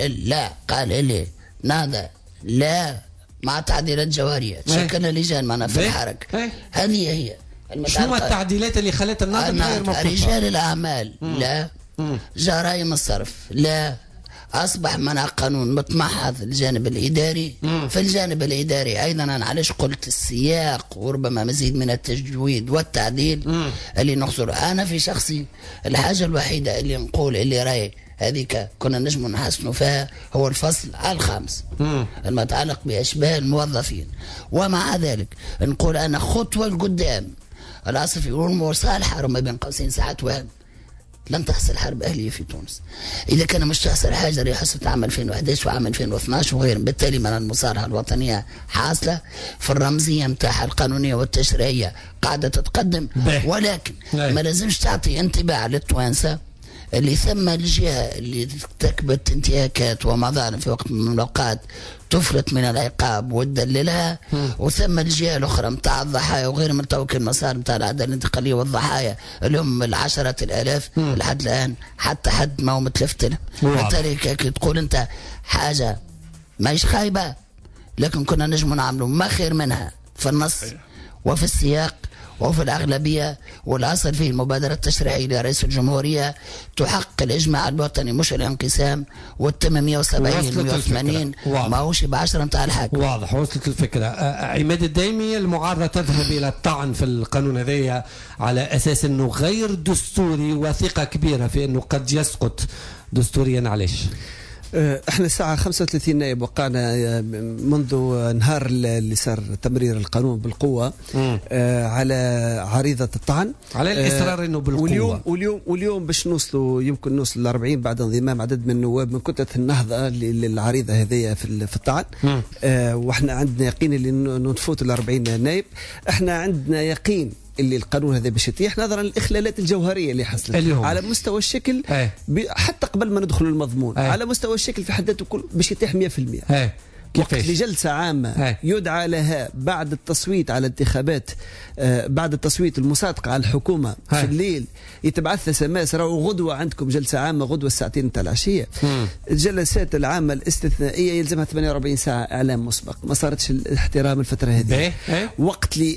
لي نهضه لا مع تعديلات جوهريه، شكلنا لجان معنا في الحركه. هذه هي شنو التعديلات اللي خلت النهضه تغير موقفها؟ رجال الاعمال لا، جرائم الصرف لا، أصبح منع قانون متمحض الجانب الإداري. في الجانب الإداري أيضا أنا علاش قلت السياق وربما مزيد من التجويد والتعديل اللي نخسر. أنا في شخصي الحاجة الوحيدة اللي نقول اللي راي هذيك كنا نجم نحسنوا فيها هو الفصل الخامس المتعلق بأشباه الموظفين. ومع ذلك نقول أنا خطوة لقدام. العاصفة يقولون المصالحة رغم بين قوسين ساعات وهم لن تحصل حرب أهلية في تونس. إذا كان مش تحصل حاجة اللي حصلت عام 2011 وعام 2012 وغير، بالتالي من المصالحة الوطنية حاصلة في الرمزية متاعها القانونية والتشريعية قاعدة تتقدم. ولكن ما لازمش تعطي انطباع للتوانسة اللي ثم الجهة اللي ارتكبت انتهاكات ومظالم في وقت من الأوقات تفلت من العقاب وتدللها، وثم الجهة الأخرى متاع الضحايا وغير متوكل المسار متاع العدالة الانتقالية والضحايا اللي هم العشرات الآلاف لحد الآن حتى حد ما هو متلفت له. بالتالي تقول أنت حاجة ماهيش خايبة، لكن كنا نجم نعملوا ما خير منها في النص وفي السياق وفي الأغلبية، والأصل فيه المبادرة التشريعية لرئيس الجمهورية تحقق الإجماع الوطني مش الانقسام، والتم 170 180 ما هوش ب10 متاع الحاكم. واضح، وصلت الفكرة. عماد الدايمي، المعارضة تذهب إلى الطعن في القانون هذايا على أساس أنه غير دستوري وثقة كبيرة في أنه قد يسقط دستوريا. علاش؟ احنا الساعة 35 نائب وقعنا منذ نهار اللي صار تمرير القانون بالقوة على عريضة الطعن على الإصرار انه بالقوة. واليوم باش يمكن نوصل ل 40 بعد انضمام عدد من النواب من كتلة النهضة للعريضة هذه في الطعن. واحنا عندنا يقين اللي نفوت ال 40 نائب. احنا عندنا يقين اللي القانون هذا باش يتيح نظرا للاخلالات الجوهريه اللي حصلت على مستوى الشكل حتى قبل ما ندخل المضمون على مستوى الشكل في حد ذاته باش يتيح 100%. وقت لجلسة عامة يدعى لها بعد التصويت على انتخابات، بعد التصويت المصادقة على الحكومة في الليل يتبعث SMS راهو غدوة عندكم جلسة عامة غدوة الساعتين تاع العشية. الجلسات العامة الاستثنائية يلزمها 48 ساعة إعلام مسبق، ما صارتش الاحترام الفترة هذه. وقت لي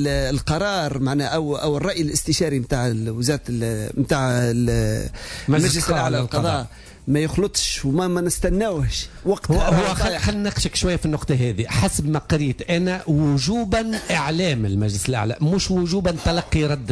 القرار معنا أو الرأي الاستشاري متاع وزارة متاع المجلس الأعلى للقضاء ما يخلطش وما نستناوش وقت. هو خلينا نناقشك شويه في النقطه هذه. حسب ما قريت انا وجوبا اعلام المجلس الاعلى مش وجوبا تلقي رد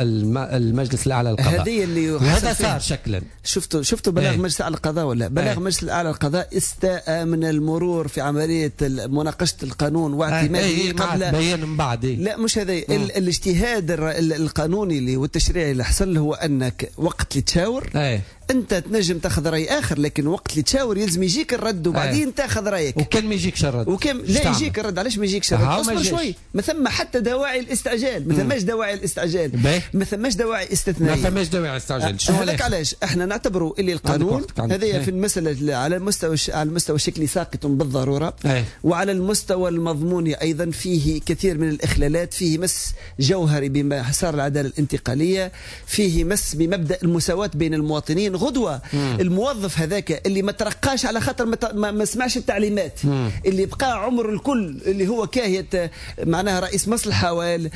المجلس الاعلى للقضاء. هذه اللي وهذا صار شكلا. شفتوا بلاغ المجلس الاعلى للقضاء ولا بلاغ المجلس الاعلى للقضاء استاء من المرور في عمليه مناقشه القانون واعتماده قبل بيان من بعد. لا مش هذا الاجتهاد القانوني اللي والتشريعي اللي حصل هو انك وقت اللي تشاور انت تنجم تاخذ راي اخر، لكن وقت اللي تشاور يلزم يجيك الرد وبعدين تاخذ رايك. وكان ما يجيكش الرد لا يجيك الرد. علاش ما يجيكش الرد؟ اصبر شوي. ما ثم حتى دواعي الاستعجال، ما ثماش دواعي الاستعجال، ما ثماش دواعي استثنائيه، ما ثماش دواعي الاستعجال. شو هذاك علاش احنا نعتبروا اللي القانون هذايا في المساله على المستوى الشكلي ساقط بالضروره، وعلى المستوى المضموني ايضا فيه كثير من الاخلالات، فيه مس جوهري بما صار العداله الانتقاليه، فيه مس بمبدا المساواه بين المواطنين. غدوه الموظف هذاك اللي ما ترقاش على خاطر ما سمعش التعليمات، اللي بقى عمر الكل اللي هو كاهية معناها رئيس مصلحة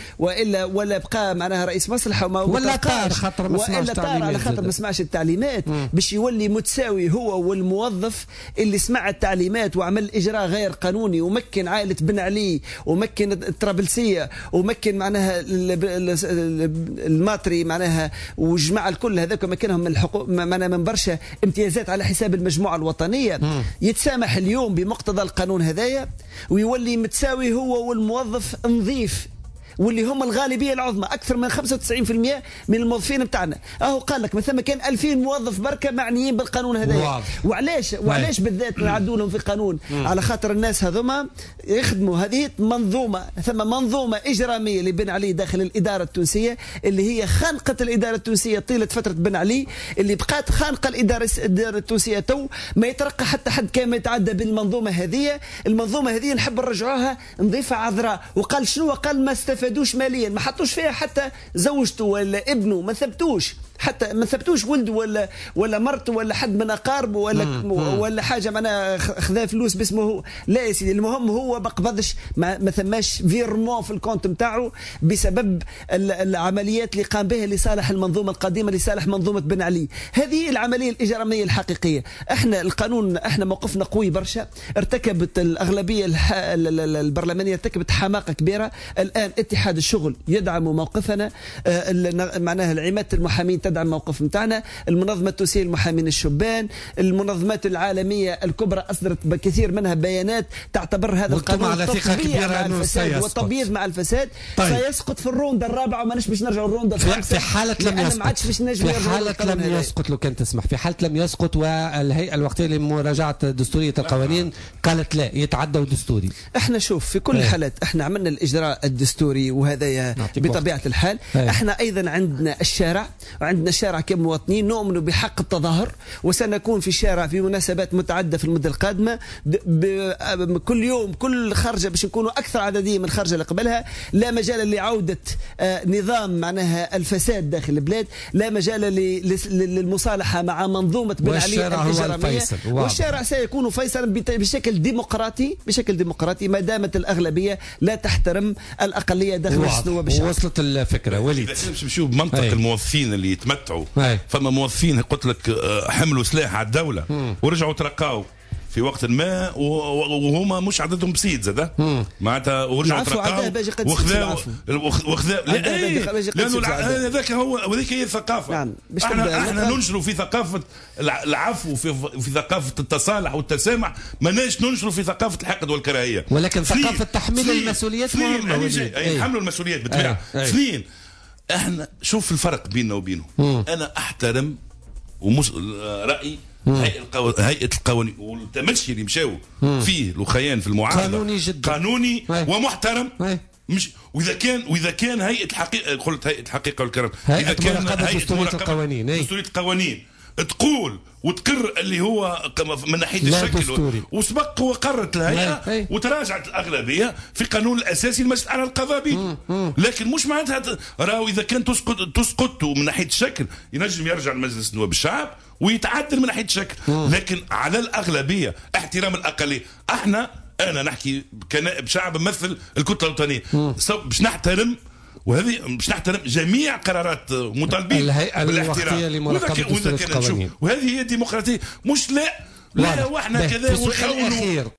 ولا بقى معناها رئيس مصلحة ولا طار خاطر ما سمعش التعليمات، على خاطر ما سمعش التعليمات باش يولي متساوي هو والموظف اللي سمع التعليمات وعمل إجراء غير قانوني ومكن عائلة بن علي ومكن الطرابلسية ومكن معناها الماطري معناها وجمع الكل هذاك مكنهم من الحقوق من برشا امتيازات على حساب المجموعة الوطنية. يتسامح اليوم بمقتضى القانون هذايا ويولي متساوي هو والموظف نظيف، واللي هم الغالبيه العظمى اكثر من 95% من الموظفين بتاعنا. قال لك مثلا كان 2000 موظف بركه معنيين بالقانون هذا. وعلاش بالذات نعدوا لهم في القانون؟ على خاطر الناس هذوما يخدموا هذه منظومه، ثم منظومه اجراميه لبن علي داخل الاداره التونسيه اللي هي خانقه الاداره التونسيه طيله فتره بن علي، اللي بقات خانقه الاداره التونسيه تو ما يترقى حتى حد كان يتعدى بالمنظومه هذه. المنظومه هذه نحب نرجعوها نضيفها عذراء. وقال شنو؟ قال ما استفادوش ماليا، ما حطوش فيها حتى زوجته ولا ابنه، ما ثبتوش حتى ما ثبتوش ولده ولا مرته ولا حد من اقاربه ولا حاجه معناها خذا فلوس باسمه. لا يا سيدي، المهم هو ما قبضش، ما ثماش فيرمون في الكونت نتاعو بسبب العمليات اللي قام بها لصالح المنظومه القديمه، لصالح منظومه بن علي. هذه العمليه الاجراميه الحقيقيه. احنا القانون احنا موقفنا قوي برشا. ارتكبت الاغلبيه البرلمانيه ارتكبت حماقه كبيره. الان اتحاد الشغل يدعم موقفنا، معناها العماده المحامين تدعم موقف متاعنا، المنظمة التونسية للمحامين الشبان، المنظمات العالمية الكبرى أصدرت بكثير منها بيانات تعتبر هذا القانون على ثقة كبيرة مع الفساد والتبييض مع الفساد. سيسقط في الروندا الرابعة وماناش باش نرجعوا الروندا في حالة لم يسقط. في حالة لم يسقط لو كان تسمح، في حالة لم يسقط والهيئة الوقتية لمراجعة دستورية القوانين قالت لا يتعدوا دستوري. احنا شوف في كل الحالات احنا عملنا الإجراء الدستوري وهذا بطبيعة الحال. احنا أيضا عندنا الشارع وعندنا عندنا الشارع كمواطنين نؤمن بحق التظاهر، وسنكون في الشارع في مناسبات متعددة في المدة القادمة كل يوم كل خرجة باش نكونوا أكثر عددية من الخرجة اللي قبلها. لا مجال لعودة نظام معناها الفساد داخل البلاد، لا مجال للمصالحة مع منظومة بن علي الإجرامية، والشارع سيكون فيصلا بشكل ديمقراطي ما دامت الأغلبية لا تحترم الأقلية داخل مجلس النواب الشعبي. وصلت الفكرة وليد. باش نشوف بمنطق الموظفين اللي يتمتعوا، فما موظفين قلت لك حملوا سلاح على الدولة ورجعوا ترقاو في وقت ما وهما مش عددهم بسيط زاد معناتها، ورجعوا ترقاو وخذا لانه هذاك هو وذيك هي الثقافه. نعم. احنا ننشروا في ثقافه العفو، في ثقافه التصالح والتسامح، ماناش ننشروا في ثقافه الحقد والكراهيه، ولكن ثقافه تحميل المسؤوليات مهمه. يحملوا المسؤوليات بالطبيعه. اثنين، احنا شوف الفرق بيننا وبينه. انا احترم رأي هيئة القوانين والتمشي اللي مشاو فيه الأخيان في المعارضة قانوني جدا، قانوني ومحترم. مش واذا كان هيئة الحقيقة، قلت هيئة الحقيقة والكرم، اذا كان هيئة مراقبة القوانين تقول وتقر اللي هو من ناحيه الشكل، وسبق هو قررت الهيئه وتراجعت الاغلبيه في قانون الاساسي المجلس على القضاء به. لكن مش معناتها راهو اذا كان تسقط من ناحيه الشكل ينجم يرجع لمجلس النواب الشعب ويتعدل من ناحيه الشكل، لكن على الاغلبيه احترام الاقليه. انا نحكي كنائب شعب مثل الكتله الوطنيه باش نحترم، وهذه باش نحترم جميع قرارات مطالبين بالاحترام، وهذه هي الديمقراطيه. مش لا واحنا كذا ونخونوا